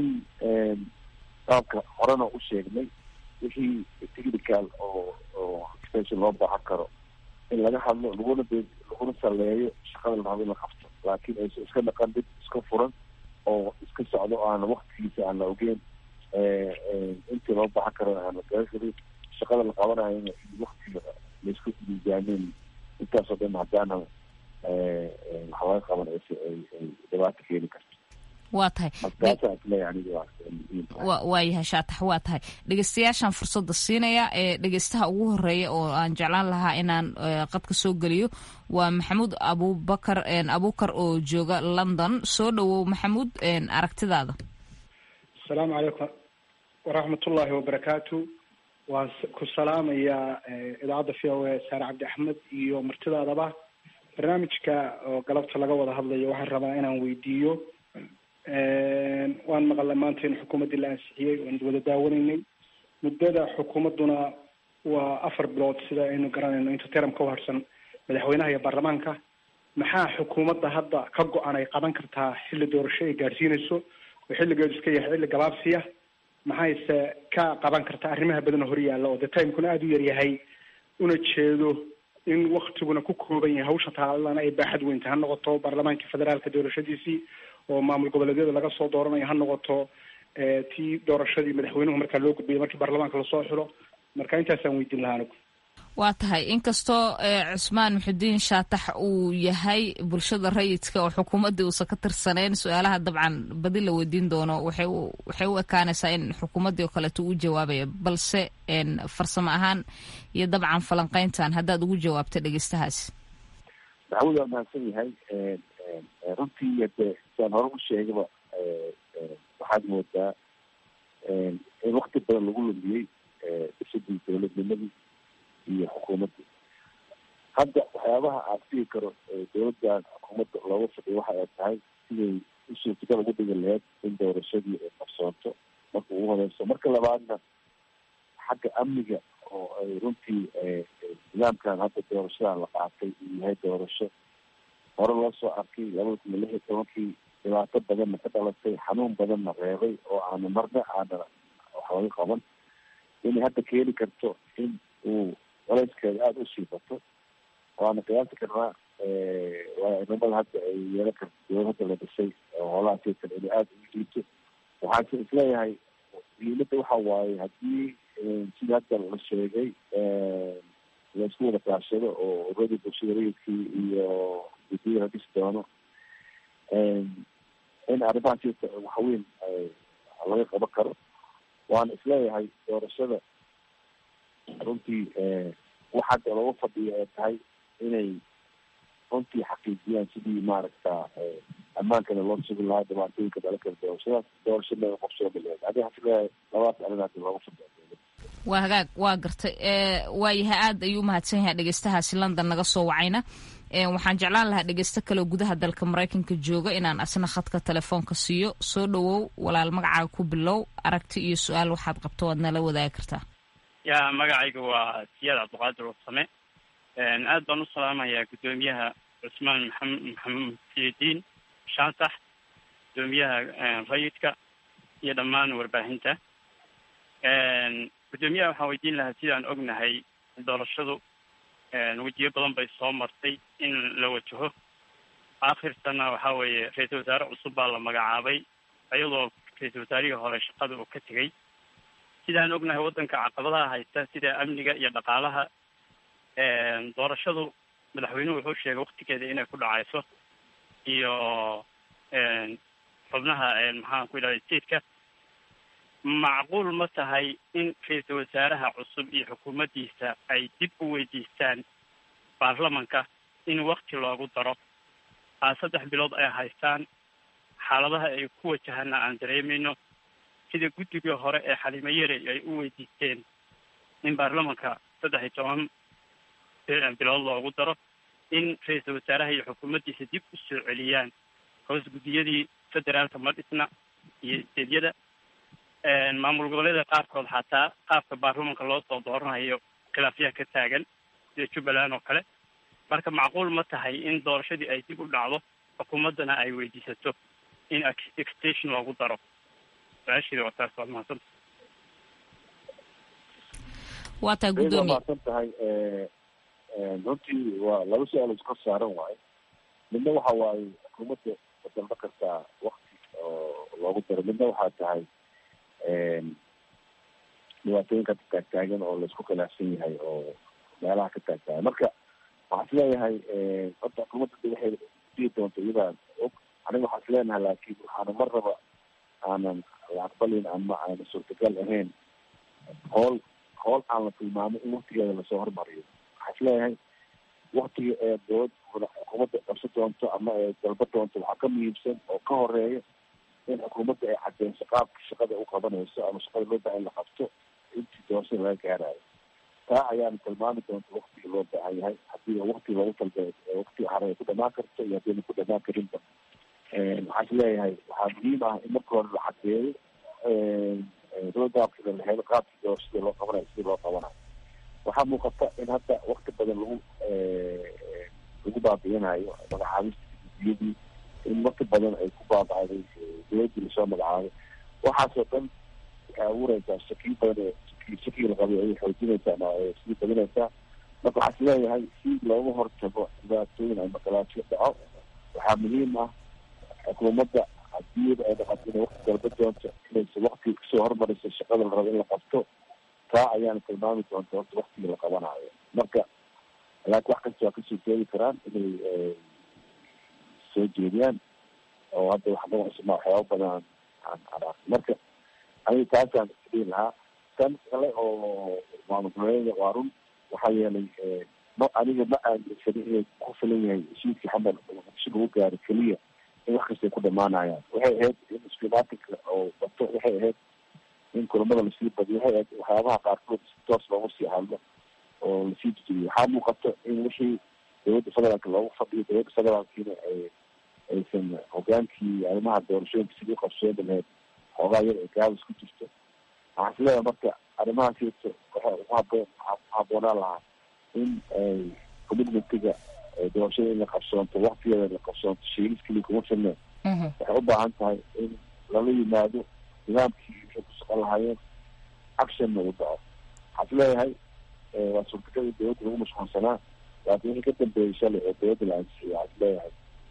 qaabka horena u sheegnay wixii technical oo extension loo baahan karo in laga hadlo laguna saleeyo shaqada la rabo in la qabto, laakiin aysan iska dhaqan dib iska furan oo iska socdo oo aan waktigiisa aan la ogeyn intii loo baahan karo aan la garan karin. shaqada la qabanayo in waktiga laisku miisaamin intaasoo dhan haddaana wax laga qaban ay dhibaato keeni karto. waa tahay waayahay Shaatax, waa tahay dhegeystayaashaan fursadda siinaya ee dhegeystaha ugu horeeya oo aan jeclaan lahaa inaan qadka soo geliyo waa Maxamuud Abuukar oo jooga London. soo dhawow Maxamuud, aragtidaada. asalaamu calaykum waraxmatullaahi wabarakaatu. waan ku salaamayaa idaacadda VOA Saare Cabdi Axmed iyo martidaadaba. barnaamijka oo galabta laga wada hadlayo waxaan rabaa inaan weydiiyo, waan maqalnay maanta in xukuumaddii la ansixiyey waan wada daawanaynay. muddada xukuumadduna waa 4 bilood sida aynu garanayno inta teram ka harsan madaxweynaha iyo baarlamaanka. maxaa xukuumadda hadda ka go-an ay qaban kartaa xilli doorasho ay gaadhsiinayso oo xilligeedu iska yahay xilli gabaabsiya? maxayse ka qaban kartaa arrimaha badan oo horyaalla oo de timekuna aada u yaryahay, una jeedo in waktiguna ku kooban yahay, hawsha taalana ay baaxad weynta ha noqoto baarlamaanka federaalka doorashadiisii oo maamul goboleedyada laga soo dooranayo, ha noqoto tii doorashadii madaxweynuhu markaa loo gudbiyay markii baarlamaanka lasoo xiro. marka intaasaan weydiin lahaa anigu. waa tahay inkastoo cusmaan muxudiin shaatax uu yahay bulshada rayidka oo xukuumaddii uusan ka tirsaneyn su-aalaha dabcan badi la weydiin doono waxay u ekaanaysaa in xukuumaddii oo kaleeto uu jawaabaya balse farsamo ahaan iyo dabcan falanqayntan haddaad ugu jawaabta dhegeystahaasi. maxamuud waa mahadsan yahay. runtii hade saan hore u sheegaba waxaad moodaa in wakti badan lagu lumiyey dhisidii dowladnimadii iyo xukuumadda. hadda waxyaabaha aad figi karo dowladdan xukuumadda looga fadhiyo waxa ay tahay siday u suurtagal ugu dhigi laheyd in doorashadii ay qabsoonto marka ugu horeyso. marka labaadna xagga amniga oo ay runtii nidaamkan hadda doorashadan la qaatay uu yahay doorasho hore loo soo arkay 2016 dhibaato badanna ka dhalatay, xanuun badanna reebay oo aana marna aana wax laga qaban, inay hadda keeni karto in uu colayskeeda aada u sii bato. waana qiyaasi karnaa waa inamada hadda ay yeelan karto dowladda la dhisay oo holaha saytan inay aada ugu liito. waxaase isleeyahay muhiimadda waxa waaye haddii sida hadda la sheegay laisku wada kaashado oo ururada bulshada rayidkii iyo gudiya la dhisi doono in arrimaha sayta waxweyn laga qaban karo. waana isleeyahay doorashada runtii wax hadda looga fadhiyo ay tahay inay runtii xaqiijiyaan sidii maaragta ammaankana loo sugi lahaa dhibaatooyinka dhala kara doorashadaas doorashada qofsoomi laheyd. adiga isleeyahay labadaas arrin hadda looga fadhiyo. waa hagaag waa gartay waayahay aad ayuu umahadsan yahay dhegeystahaasi London naga soo wacayna. waxaan jeclaan lahaa dhegeysto kale gudaha dalka Mareykanka jooga inaan asna khadka telefoonka siiyo. soo dhawow walaal, magacaaga ku bilow, aragti iyo su-aal waxaad qabto waad nala wadaagi kartaa. ya magacayga waa siyaad cabdiqaadir warsame. aad baan u salaamayaa guddoomiyaha cusmaan maxamed sidiin shaatax, guddoomiyaha rayidka iyo dhammaan warbaahinta. guddoomiyaha waxaan weydiin lahaa sidaan ognahay doorashadu wejiyo badan bay soo martay in la wajaho. aakhirtana waxaa weeye ra-iisul wasaare cusub baa la magacaabay iyadoo ra-iisul wasaarihii hore shaqada uu ka tegey. sidaan ognahay waddanka caqabadaha haysta sida amniga iyo dhaqaalaha. doorashadu madaxweynuhu wuxuu sheegay waktigeeda inay ku dhacayso iyo xubnaha maxaan ku idhahday stateska. macquul ma tahay in ra-iisul wasaaraha cusub iyo xukuumaddiisa ay dib u weydiistaan baarlamanka in wakti loogu daro? 3 bilood ay haystaan, xaaladaha ay ku wajahana aan dareemayno, sida guddigii hore ee Xalimo Yare ay u weydiisteen in baarlamanka 13 bilood loogu daro, in ra-iisul wasaaraha iyo xukuumaddiisa dib u soo celiyaan hoos guddiyadii federaalka ma dhisna iyo steedyada. maamul goboleeda qaarkood xataa qaabka baarlamanka loo soo dooranayo khilaafyaha ka taagan sida Jubbaland oo kale. marka macquul ma tahay in doorashadii ay dib u dhacdo, xukuumaddana ay weydiisato in extension loogu daro? su-aasheeda waa taas. waad mahadsan waa tahay guddoomiye. mahadsan tahay. runtii waa laba su-aal iska saaran waaye. midna waxa waaye xukuumadda wadalba kartaa wakti oo loogu daro, midna waxaa tahay dhibaatooyinka taagtaagan oo laisku khilaafsan yahay oo meelaha ka taagtaagan. marka waxaa isleeyahay horta xukuumadda waxay sii doonta iyadaa og. aniga waxaa isleenahay laakiin waxaana mar raba aanan la aqbalin ama aana suurtagal ahayn hool aan la tilmaamay in waktigeeda lasoo hormariyo. waxaa isleeyahay waktiga ee dowlad xukuumadda qabso doonto ama ee dalba doonto waxaa ka muhiimsan oo ka horeeya in xukuumadda ay cadeyso qaabka shaqada u qabanayso ama shaqada loo baahan la qabto intii doorashada laga gaarayo. taa ayaana tilmaami doonta waktiga loo baahan yahay, haddii waktiga loogu talgay waktiga hore ay ku dhamaan karto iyo haddayna ku dhamaan karinba. waxaa isleeyahay waxaa muhiim ah in marka hore la cadeeyo roadmapka la helo qaabkii doorashada loo qabanayo sidii loo qabanayo. waxaa muuqata in hadda wakti badan lagu baabi'inayo magacaabista guddiyadii, in wakti badan ay ku baabacday dowladdii lasoo magacaabay. waxaasoo dhan waxay abuureysaa shakiyo badan shakiga la qabay ayay xoojinaysaa ama sii badinaysaa. marka waxaa isleeyahay si looga hortago dhibaatooyin ama khilaafyo dhaco, waxaa muhiim ah xukuumadda haddii ay dhaqato inay wakti dalba doonto inaysa wakti kasoo hormarayso shaqada la rabo in la qabto taa ayaana tilmaami doonta horta waktigii la qabanayo. marka laakiin wax kasta waa kasoo jeedi karaan inay soo jeediyaan oo hadda waxyaaba badan aan arag. marka aniga taasaan isdhihi lahaa. tan kale oo maamul goboleeda waa run, waxaa yeelay aniga ma aaminsan inay ku filan yahay heshiiskii xamar si lagu gaaro keliya in wax kastay ku dhamaanayaan. waxay ahayd in iskumaatinka oo bato, waxay ahayd in kulamada lasii badiyo, waxay ahayd waxyaabaha qaarkood si toos loogu sii hadlo oo lasii dejiyo. waxaa muuqato in wixii dowladda federaalka loogu fadhiyo, dowladda federaalkiina aysan hogaankii arrimaha doorashooyinka sidii qabsooda lahayd xoogaa yar ay gaabis ku jirto. waxaan is leeyahay marka arrimahaas waxay haboonaan lahaa in commitmentiga doorashada in la qabsoonto, waktigeeda la qabsoonto, sheegis keliya kuma filneen. waxay u baahan tahay in lala yimaado nidaamkii waxay ku socon lahaayeen, actionna uu dhaco. waxaan is leeyahay waa suurtagal in dowladda lagu mashquulsanaa, laakiin wixii ka dambeeyay shalay oo dowladda la ansixiyay, waxaan is leeyahay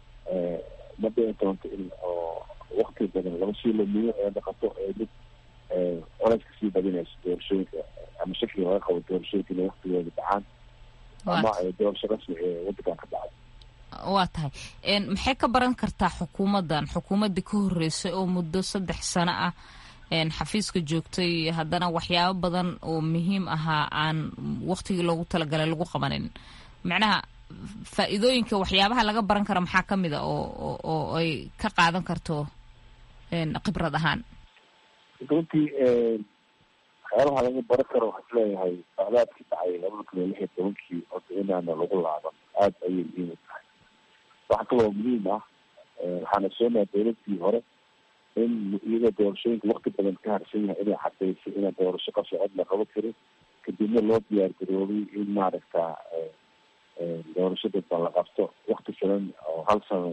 ma dhici doonto in wakti badan laga sii lumiyo ee dhaqato ee mid colays kasii badinayso doorashooyinka ama shakiga laga qabo doorashooyinka inay waktigooda dhacaan ama doorasho rasmi ee waddankan ka dhacay. waa tahay maxay ka baran kartaa xukuumaddii ka horreysay oo muddo 3 sano ah xafiiska joogtay, haddana waxyaabo badan oo muhiim ahaa aan waktigii loogu talagalay lagu qabanin? macnaha faa'iidooyinka waxyaabaha laga baran kara maxaa ka mid a oo ay ka qaadan karto khibrad ahaan? runtii waxyaabaha laga baran karo waxaan isleeyahay socdaadkii dhacay 2016 horta inaana lagu laaban aad ayay muhiim u tahay. waxa kaloo muhiim ah waxaana soonaha dowladii hore in iyada doorashooyinka wakti badan ka harsan yahay inay xaqiisay inaa doorasho ka socod la qabo karin, kadibna loo diyaar garoobay in maaragta doorashada ba la qabto wakti filan oo 1 sano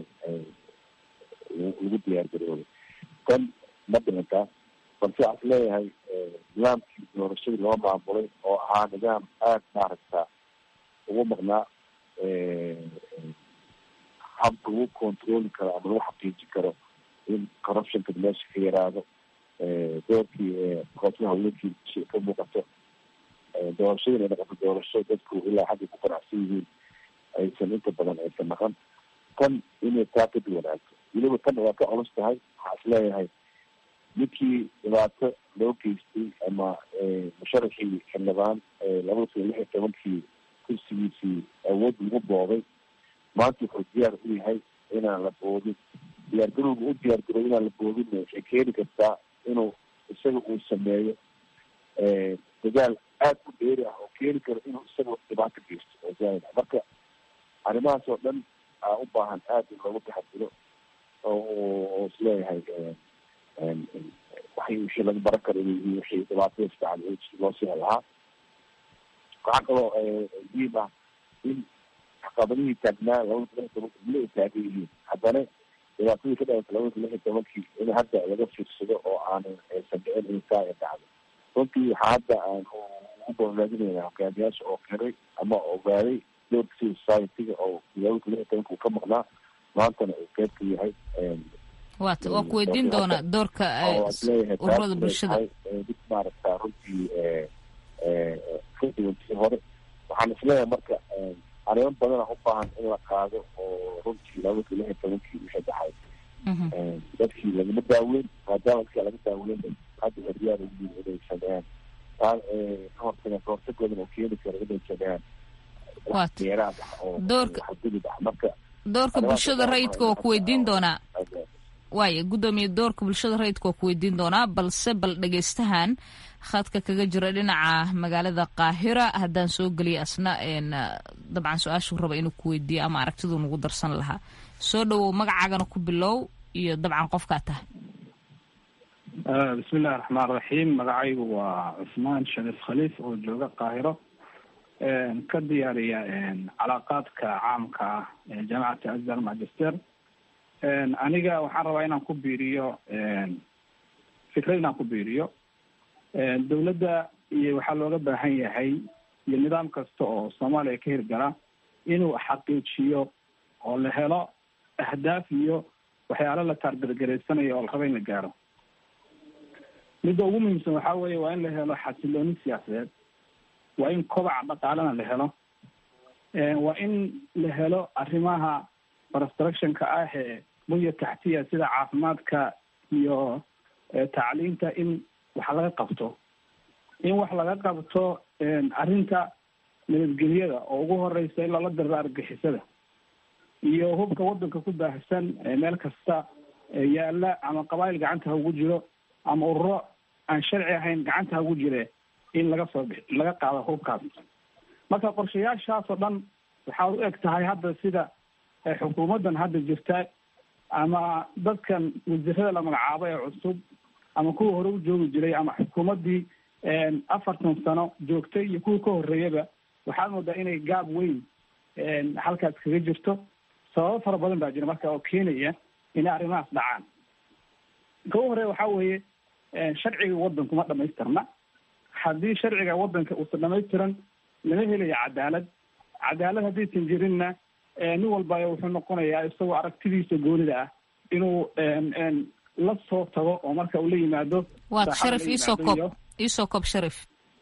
lagu diyaar garoobay. tan ma dhimantaa, balse waxaan is leeyahay nidaamkii doorashadii loo maamulay oo ahaa nidaam aad maaragta ugu maqnaa hab lagu controli karo ama lagu xaqiijin karo in corruptionka meesha ka yaraado, doorkii kooxaha haweenkii ka muuqato, doorashadii ay dhaqato doorasho dadku ilaa xagga ku qanacsan yihiin aysan inta badan aysan naqan. tan inay taa ka duwanaato, weliba tan waa ka culus tahay. waxaa is leeyahay ninkii dhibaato loo geystay ama musharaxii xildhibaan 2016 kursigiisii awood lagu boobay, maanta wuxuu diyaar u yahay inaan la boodin. diyaargarowga u diyaargarow inaan la boodinna waxay keeni kartaa inuu isaga uu sameeyo dagaal aad u dheeri ah oo keeni karo inuu isaga dhibaato geysto oo zaaid ah. marka arrimahaas oo dhan aa u baahan aad in loogu taxadiro oo isleeyahay wixii laga baran karo inay yihiin wixii dhibaatada istacmay loo sii lahaa. waxaa kaloo muhiim ah in caqabadihii taagnaa 2016 ay taagan yihiin, haddana dhibaatadii ka dhalatay 2016 in hadda laga fiirsado oo aanan aysan dhicin in saa ay dhacdo. runtii waxaa hadda aan ugu boonraadinaynaa hogaamiyaasha oo qiray ama ogaaday doorka civil society-ga oo 2016 uu ka maqnaa, maantana uu qeyb ka yahay. waa ku weydiin doonaa doorka ururada bulshada dib maaragta runtii ka duwantii hore. waxaan isleeyahay marka arrimo badana u baahan in la qaado oo runtii 2016 wixii dhacay dadkii lagama daaweyn, maadaama dadkii laga daaweyn hadda xorriyaad u yihiin inay sameeyaan taa ka hortaga kahortagoodan oo keeni karo inay sameeyaan deeraad ah oo xadgudub ah. marka doorka bulshada rayidka waa ku weydiin doonaa waaya guddoomiye doorka bulshada rayidka waa ku weydiin doonaa, balse bal dhegeystahan khadka kaga jira dhinaca magaalada Qaahira haddaan soo geliya asna dabcan su-aashuu raba inuu ku weydiiyo ama aragtiduu nagu darsan lahaa. soo dhawow, magacaagana ku bilow iyo dabcan qofkaa tahay. bismillahi raxmaan raxiim. magacaygu waa cusmaan shariif khaliif oo jooga Qaahiro, ka diyaariya calaaqaadka caamka ah ee jaamacata azhar magister. aniga waxaan rabaa inaan ku biiriyo fikrad inaan ku biiriyo dowladda iyo waxaa looga baahan yahay iyo nidaam kasta oo Soomaaliya ka hirgala inuu xaqiijiyo oo la helo ahdaaf iyo waxyaalo la taargetgareysanayo oo la rabo in la gaaro. midda ugu muhiimsan waxaa weeye waa in la helo xasilooni siyaasadeed, waa in kobaca dhaqaalena la helo, waa in la helo arrimaha constructionka ah ee bunya taxtiya sida caafimaadka iyo tacliinta in wax laga qabto, arrinta nabadgelyada oo ugu horeysa in lala diriro argixisada iyo hubka wadanka ku baahsan meel kasta yaala, ama qabaayil gacanta ha ugu jiro ama ururo aan sharci ahayn gacanta ha ugu jire in laga qaado hubkaas. marka qorshayaashaasoo dhan waxaa u eg tahay hadda sida xukuumaddan hadda jirta ama dadkan wasiirada la magacaabo ee cusub ama kuwa hore u joogi jiray ama xukuumaddii 40 sano joogtay iyo kuwii ka horreeyaba waxaad moodaa inay gaab weyn halkaas kaga jirto. sababo fara badan baa jira marka oo keenaya inay arrimahaas dhacaan. ka u horeeya waxaa weeye sharciga waddanku ma dhamaystirna. haddii sharciga waddanka uusan dhamaystiran lama helayo cadaalad haddaysan jirinna nin walba wuxuu noqonayaa isagoo aragtidiisa goonida ah inuu la soo tago oo marka uu la yimaado. waad Sharif iisoo koob Sharif.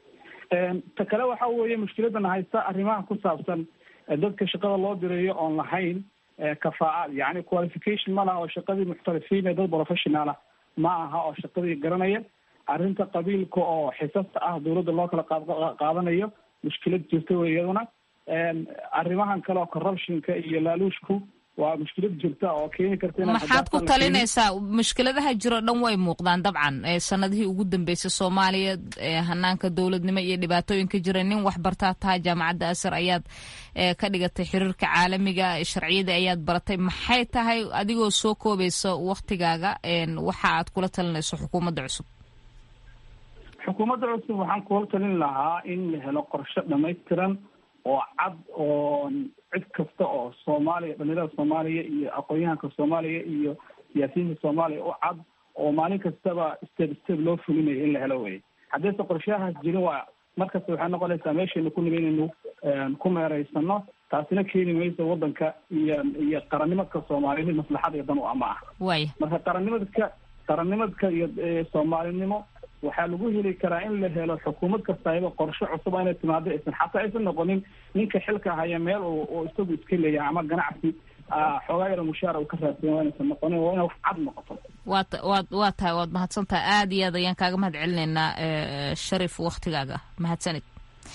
ta kale waxaa weeye mushkiladana haysta arrimaha ku saabsan dadka shaqada loo dirayo oon lahayn kafaa'a, yani qualification ma laha oo shaqadii muxtarifiin ee dad professional ah ma aha oo shaqadii garanaya. arrinta qabiilka oo xisasta ah dawladda loo kala qaadanayo mushkilad jirta wey iyaduna. arrimahan kale oo corruptionka iyo laaluushku waa mushkilad jirta oo keeni karta. maxaad ku talinaysaa? mushkiladaha jiro dhan way muuqdaan dabcan. sanadihii ugu dambeysay Soomaaliya hanaanka dowladnimo iyo dhibaatooyinka jira. nin wax bartaa tahay jaamacadda Asar ayaad ka dhigatay xiriirka caalamiga, sharciyada ayaad baratay. maxay tahay adigoo soo koobaysa waktigaaga waxa aad kula talinayso xukuumadda cusub? xukuumadda cusub waxaan kula talin lahaa in la helo qorshe dhamaystiran oo cad oo cid kasta oo Soomaaliya, dhalinyarada Soomaaliya iyo aqoon-yahanka Soomaaliya iyo siyaasiyiinta Soomaaliya oo cad oo maalin kastaba step loo fulinayo in la helo wey. haddayse qorshahaas jirin waa markasta waxay noqonaysaa meeshaynu ku nima inaynu ku meeraysano, taasina keeni mayso waddanka iyo qarannimadka Soomaaliya maslaxad iyo dan u ama ah. marka qarannimadka iyo Soomaalinimo waxaa lagu heli karaa in la helo xukuumad kasta ayadoo qorshe cusub inay timaado aysan noqonin ninka xilka haya meel oo isagu iska leeyahay ama ganacsi xoogaa yaro mushaara uu ka raadsan waa inaysan noqonin, waa inay wax cad noqoto. waa tahay waad mahadsantahay. aad iyo aad ayaan kaaga mahad celinaynaa Sharif waktigaaga. mahadsanid.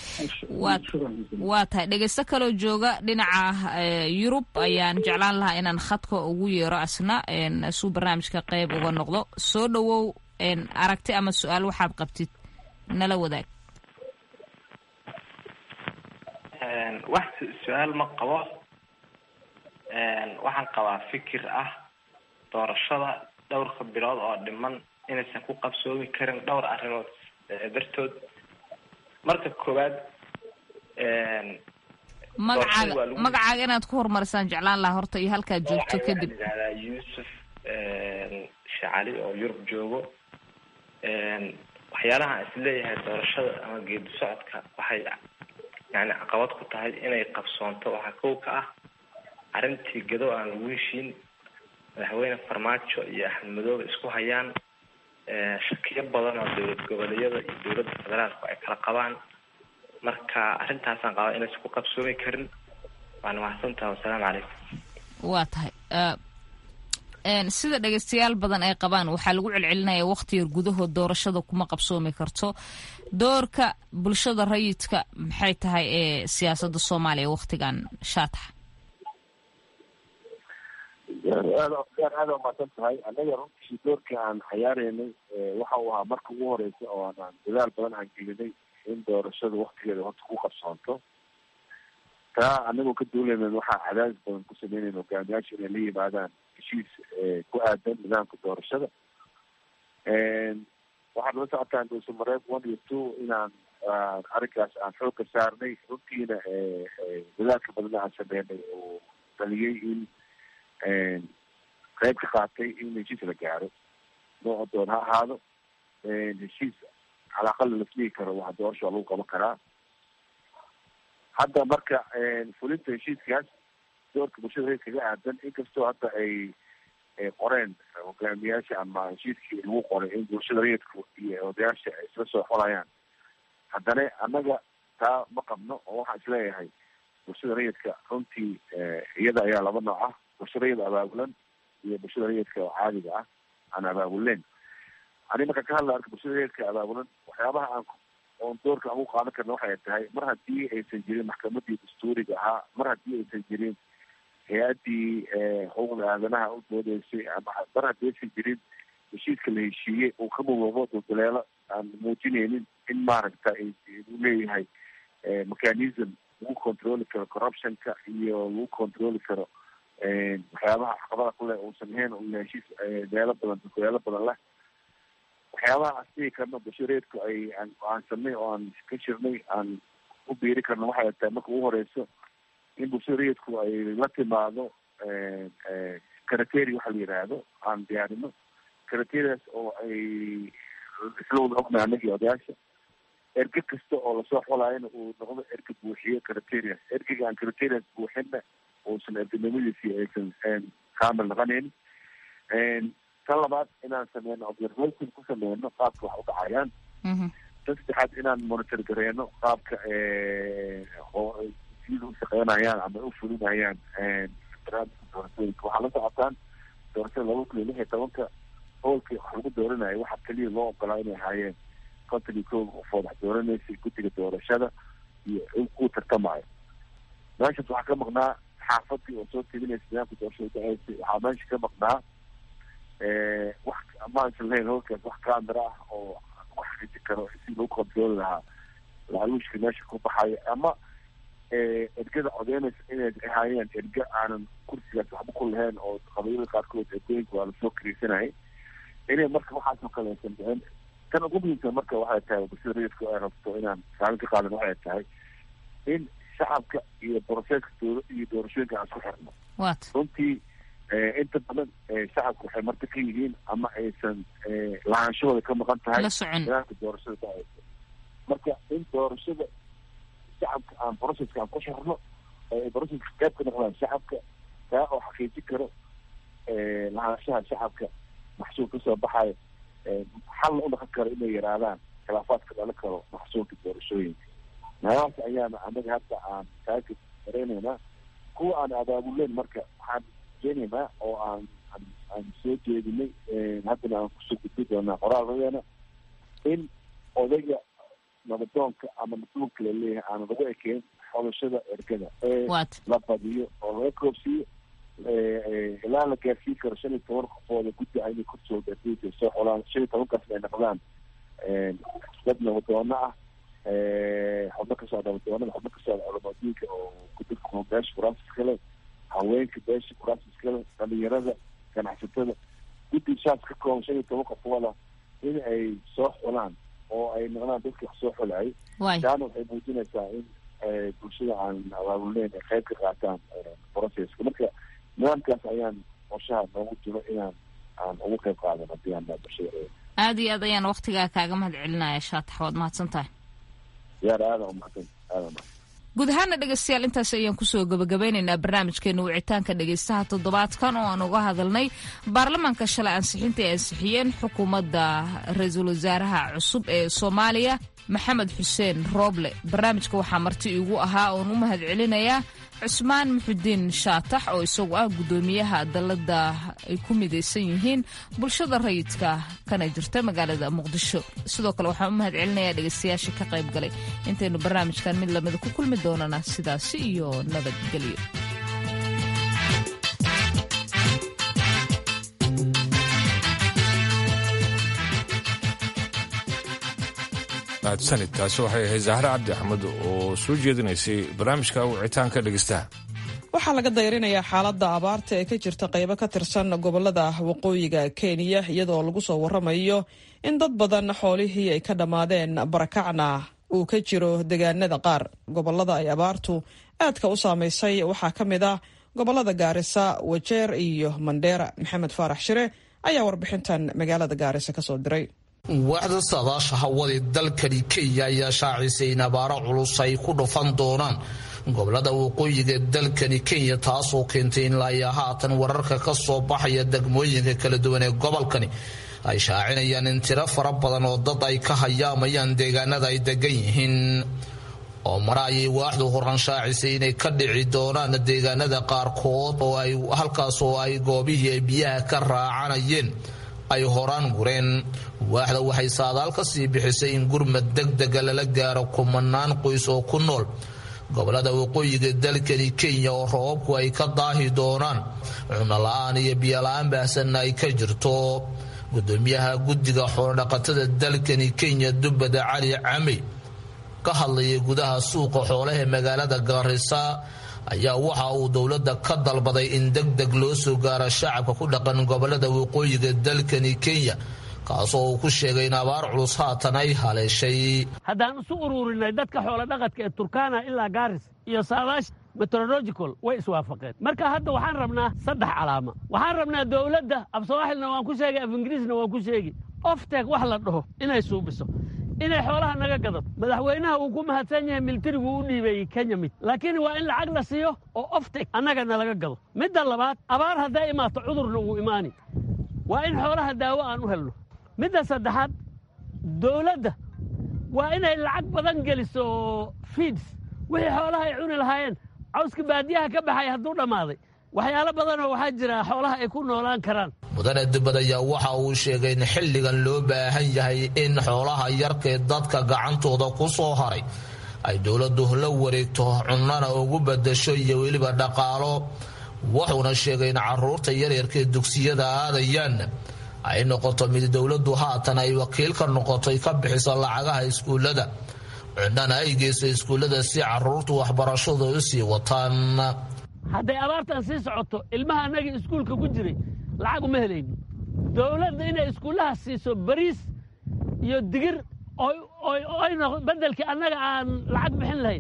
waa tahay dhegeysto kaloo jooga dhinaca Yurub ayaan jeclaan lahaa inaan khadka ugu yeero asna suu barnaamijka qayb uga noqdo. soo dhawow, aragti ama su-aal waxaad qabtid nala wadaag. wax su-aal ma qabo. waxaan qabaa fikir ah doorashada dhowrka bilood oo dhiman inaysan ku qabsoomi karin dhowr arrimood dartood. marka koowaad magacaaga inaad ku horumarisaan jeclaan lahaa horta iyo halkaad joogto kadib. Yuusuf Shacali oo Yurub joogo. waxyaalaha isleeyahay doorashada ama geedi socodka waxay yani caqabad ku tahay inay qabsoonto. waxaa kow ka ah arrintii gado aan lagu heshiin, madaxweyne Farmaajo iyo Axmed Madoobe isku hayaan, shakiyo badan oo dowlad goboleedyada iyo dowladda federaalku ay kala qabaan. marka arrintaasaan qabaa inaysan ku qabsoomi karin. waana mahadsantaha. wasalaamu calaykum. waa tahay sida dhegeystayaal badan ay qabaan waxaa lagu celcelinaya waqti yar gudahood doorashada kuma qabsoomi karto. doorka bulshada rayidka maxay tahay ee siyaasadda Soomaaliya waqtigan shaatax? aad umaasan tahay. anaga runtii doorka aan xayaareynay waxa uu ahaa marka ugu horeysa oo aan dadaal badan aan gelinay in doorashada waktigeeda horta ku qabsoonto. taa anagoo ka duulayna waxaa cadaadis badan ku sameynayna hogaamiyaasha inay la yimaadaan heshiis ku aadan nidaamka doorashada. waxaad la socotaan dhuusamareeb 1 iyo 2 inaan arrinkaas aan xoogga saarnay. runtiina dadaalka badana aan sameynay oo dhaliyay in qayb ka qaatay in heshiis la gaaro nooca doon ha ahaado. heshiis calaaqal la fili karo waxa doorasho lagu qaban karaa. hadda marka fulinta heshiiskaas doorka bulshada kaga aadan, inkastoo hadda ay ay qoreen hogaamiyaasha ama heshiiskii lagu qoray in bulshada rayidku iyo odayaasha ay isla soo xolayaan, haddana annaga taa ma qabno oo waxaan isleeyahay bulshada rayidka runtii iyada ayaa laba nooc ah, bulshada rayid abaabulan iyo bulshada rayidka oo caadiga ah aan abaabuleen. ani marka ka hadla arka bulshada rayidka abaabulan, waxyaabaha oon doorka aan u qaadan karna waxay tahay mar haddii aysan jirin maxkamadii dastuuriga ahaa, mar haddii aysan jirin hay-addii xuquuqda aadanaha u doodeysay, ama mar haddii aysan jirin heshiiska la heshiiyey uu ka muuqdo daldaleelo aan muujinaynin in maaragta uu leeyahay mechanism lagu controli karo corruptionka iyo lagu controli karo waxyaabaha caqabada kule uusan ahayn uu yahay heshiis deelo badan dukuleelo badan leh. waxyaabaha aan dhihi karno bulshada rayidku aan go-aansanay oo aan ka shirnay aan u biiri karno waxay tahay marka ugu horeyso in bulshada rayidku ay la timaado criteria waxa la yidhaahdo aan diyaarino criterias oo ay isla wada ognahay anagii odayaasha. erge kasta oo lasoo xolaayana uu noqdo erge buuxiyo criterias. ergega aan criterias buuxinna uusan ergenimadiisi aysan kaamil noqonayn. tan labaad inaan sameyno observation ku sameyno qaabka wax u dhacayaan. tan saddexaad inaan monitor gareeno qaabka sida u shaqeynayaan ama u fulinayaan doorashooyinka. waxaa la socotaan doorashada 2016 hoolkii wax lagu dooranayo waxaa keliya loo ogolaa inay ahaayeen konton iyo kow qofood wax dooranaysay guddiga doorashada iyo ku tartamayo. meeshaas waxaa ka maqnaa xaafadii oo soo teginaysa nidaamka doorashada dhaceysay. waxaa meesha ka maqnaa wax maansan lahayn hoolkaas wax camera ah oo lagu xaqiiji karo si lagu controli lahaa laaluushka meesha ku baxayo, ama ergada codeynaysa inay ahaayeen erge aanan kursigaas waxba ku lahayn oo qabiilada qaarkood ergooyinka waa lasoo kariisanayay. inay marka waxaasoo kale aysan dhicin. tan ugu muhiimsan marka waxay tahay bulshada rayidka ay rabto inaan kaalin ka qaadan waxay tahay in shacabka iyo broseska iyo doorashooyinka aan isku xirno. runtii inta badan shacabka waxay marti ka yihiin ama aysan lahaanshahooda ka maqan tahay nidaamka doorashada dhaceysa. marka in doorashada shacabka aan broseska aan ku xirno broseska qayb ka noqdaan shacabka, taa oo xaqiijin karo lahaanshaha shacabka maxsuul kasoo baxayo, xalna u dhaqan karo inay yaraadaan khilaafaadka dhalan karo maxsuulka doorashooyinka. meelahaas ayaana anaga hadda aan taagi dareyneynaa. kuwa aan abaabuleen marka waxaan keenaynaa oo aan soo jeedinay haddana aan kusoo gudbi doonaa qoraalradeena in odayga nabadoonka ama mas-uulka laleeyahay aan lagu ekeen xolashada ergada la badiyo oo laga koobsiiyo ilaa la gaarsiin karo 15 qofooda guddi aynay kursooda ergeysa soo xolaan 15kaasna ay noqdaan dad nabadoono ah, xubno kasoo nabadoonada, xubno kasoo culamaadiinka oo gudubka beesha kuraas iskale, haweenka beesha kuraas iskale, dhalinyarada, ganacsatada, guddi shaas ka kooban 15 qofooda in ay soo xulaan oo ay noqdaan dadka wax soo xulaayay. taana waxay muujinaysaa in bulshada aan abaabuleyn ay qayb ka qaataan proceska. marka nidaamkaas ayaan qorshaha noogu jiro inaan ugu qayb qaadano haddii aan bulshada reer. aada iyo aad ayaan waktigaa kaaga mahad celinaya shaatax, waad mahadsan tahay. yaar aadan umahadsan aadan mahadsan. guud ahaana dhegeystayaal intaas ayaan kusoo gabagabeynaynaa barnaamijkeena wicitaanka dhegeystaha toddobaadkan oo aan uga hadalnay baarlamaanka shalay ansixinta ay ansixiyeen xukuumadda ra-iisul wasaaraha cusub ee soomaaliya maxamed xuseen rooble. barnaamijka waxaa marti iigu ahaa oon u mahad celinayaa cusmaan muxudiin shaatax oo isagu ah guddoomiyaha dalladda ay ku midaysan yihiin bulshada rayidka kana jirta magaalada muqdisho. sidoo kale waxaan u mahad celinayaa dhegeystayaasha ka qayb galay. intaynu barnaamijkan mid lamida ku kulmi doonana sidaasi iyo nabadgelyo. mahadsanid. taasi waxay ahayd zahre cabdi axmed oo soo jeedinaysay barnaamijka wicitaanka dhegeystaha. waxaa laga dayrinayaa xaaladda abaarta ee ka jirta qaybo ka tirsan gobolada waqooyiga kenya, iyadoo lagu soo waramayo in dad badan xoolihii ay ka dhammaadeen barakacna uu ka jiro deegaanada qaar. gobolada ay abaartu aadka u saamaysay waxaa ka mid ah gobolada gaarisa, wajeer iyo mandheera. maxamed faarax shire ayaa warbixintan magaalada gaarisa ka soo diray. waaxda saadaasha hawada dalkani kenya ayaa shaacisay in abaaro culus ay ku dhufan doonaan gobolada waqooyiga dalkani Kenya taasoo keentay in ilaa haatan wararka ka soo baxaya degmooyinka kala duwan ee gobolkani ay shaacinayaan in tiro fara badan oo dad ay ka hayaamayaan deegaanada ay degan yihiin oo marayay waaxdu horan shaacisay inay ka dhici doonaan deegaanada qaarkood oo ay halkaas oo ay goobihii ay biyaha ka raacanayeen ay horaan gureen. waaxda waxay saadaal ka sii bixisay in gurmad degdega lala gaaro kumanaan qoys oo ku nool gobolada waqooyiga dalkani Kenya oo roobku ay ka daahi doonaan cunno la'aan iyo biyo la'aan baahsanna ay ka jirto. gudoomiyaha guddiga xoolo-dhaqatada dalkani Kenya Dubada Cali Camey ka hadlayay gudaha suuqa xoolaha ee magaalada Garissa ayaa waxa uu dowladda ka dalbaday in degdeg loo soo gaaro shacabka ku dhaqan gobolada waqooyiga dalkani Kenya kaasoo uu ku sheegay in abaar culus haatan ay haleeshay. haddaan isu ururinay dadka xoolo-dhaqadka ee Turkana ilaa Garis iyo Saadash meteorological way iswaafaqeen. marka hadda waxaan rabnaa 3 calaamo. waxaan rabnaa dowladda Afsoomaxilna waan ku sheegay, af Ingiriisna waan ku sheegay, ofteek wax la dhaho inay suubiso, inay xoolaha naga gadato. madaxweynaha uu ku mahadsan yahay militarigu u dhiibay Kenya mid, laakiin waa in lacag la siiyo oo ofteek annagana laga gado. midda labaad, abaar hadday imaato cudurna uu imaani, waa in xoolaha daawo aan u helno. midda saddexaad, dowladda waa inay lacag badan geliso feeds, wixii xoolaha ay cuni lahaayeen. cawska baadiyaha ka baxay hadduu dhammaaday, waxyaalo badanoo waxaa jira xoolaha ay ku noolaan karaan. mudane Dubad ayaa waxa uu sheegay in xilligan loo baahan yahay in xoolaha yarkee dadka gacantooda ku soo haray ay dowladdu la wareegto, cunnana ugu bedasho iyo weliba dhaqaalo. wuxuuna sheegay in carruurta yaryarkee dugsiyada aadayaan ay noqoto mid dowladdu haatan ay wakiil ka noqoto ay ka bixiso lacagaha iskuullada, cunnana ay geyso iskuullada si carruurtu waxbarashada u sii wataan. hadday abaartan sii socoto, ilmaha annagii iskuulka ku jiray lacag uma helayno. dowladda inay iskuullaha siiso bariis iyo digir oo beddelkii annaga aan lacag bixin lahayn.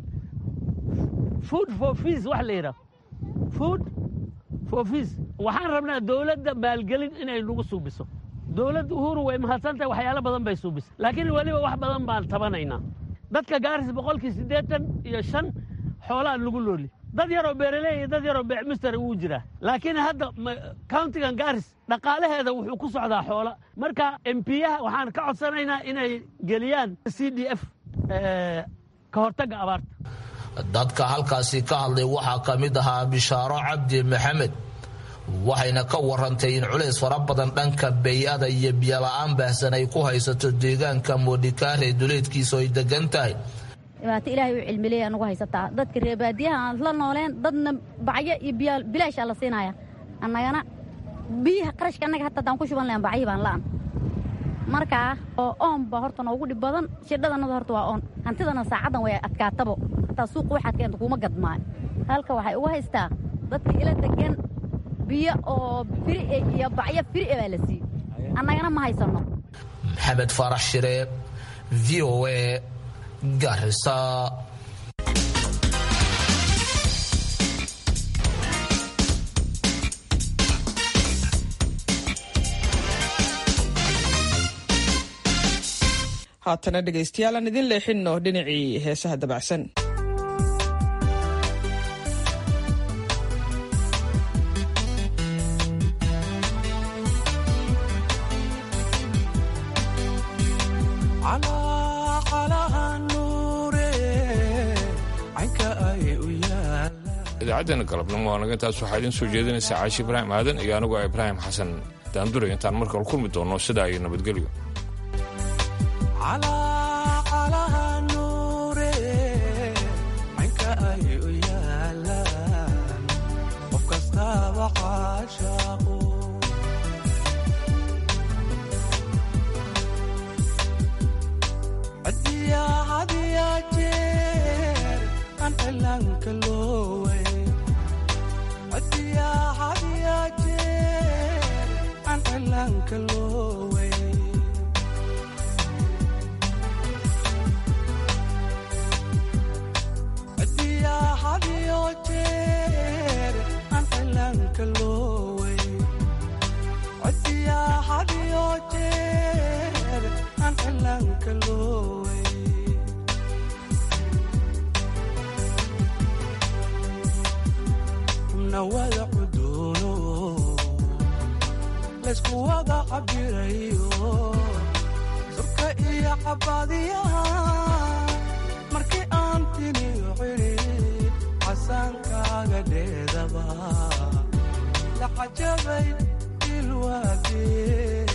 food for fees wax la yidhaah, food for fees. waxaan rabnaa dowladda maalgelin inay nagu suubiso. dowladda Uhuru way mahadsantahay, waxyaalo badan bay suubisay, laakiin weliba wax badan baan tabanaynaa. dadka Garis 85% xoolaha lagu looli. dad yaroo beeraley iyo dad yaroo beecmister uu jira, laakiin hadda countigan Garis dhaqaalaheeda wuxuu ku socdaa xoola. marka MP-yaha waxaan ka codsanaynaa inay geliyaan CDF ka hortagga abaarta. dadka halkaasi ka hadlay waxaa ka mid ahaa Bishaaro Cabdi Maxamed, waxayna ka warantay in culays fara badan dhanka bay'ada iyo biyo la'aan baahsan ay ku haysato deegaanka Modikare duleedkiisa ay degan tahay. dhibaato ilaahay u cilmileeya anagu haysataa. dadka reer baadiyaha aan la nooleen, dadna bacyo iyo biyo bilaash la siinaya, annagana biyaha qarashka annaga hataa daan ku shuban lahayn bacyo baan la'aan. marka oo oon ba horta noogu dhib badan, shidhadanada horta waa oon, hantidana saacadan way adkaatabo, hataa suuqa waxaad keento kuma gadmaayo. halka waxay ugu haystaa dadka ila degan biyo oo firi iyo bacyo firi baa la siiyey, annagana ma haysano. Maxamed Farax Shire, VOA, Garissa. haatana dhegaystayaal aan idin leexinno dhinacii heesaha dabacsan. idaacaddeena galabnimo waa naga intaas waxaa idiin soo jeedinaysa caashi ibraahim aadan iyo anigoo ibraahim xasan daanduray. intaan markale kulmi doonno sidaa iyo nabadgelyo. abadiyaha markii aan tiniyo ciri xasaankaaga dheedaba la cajabay ilwaagee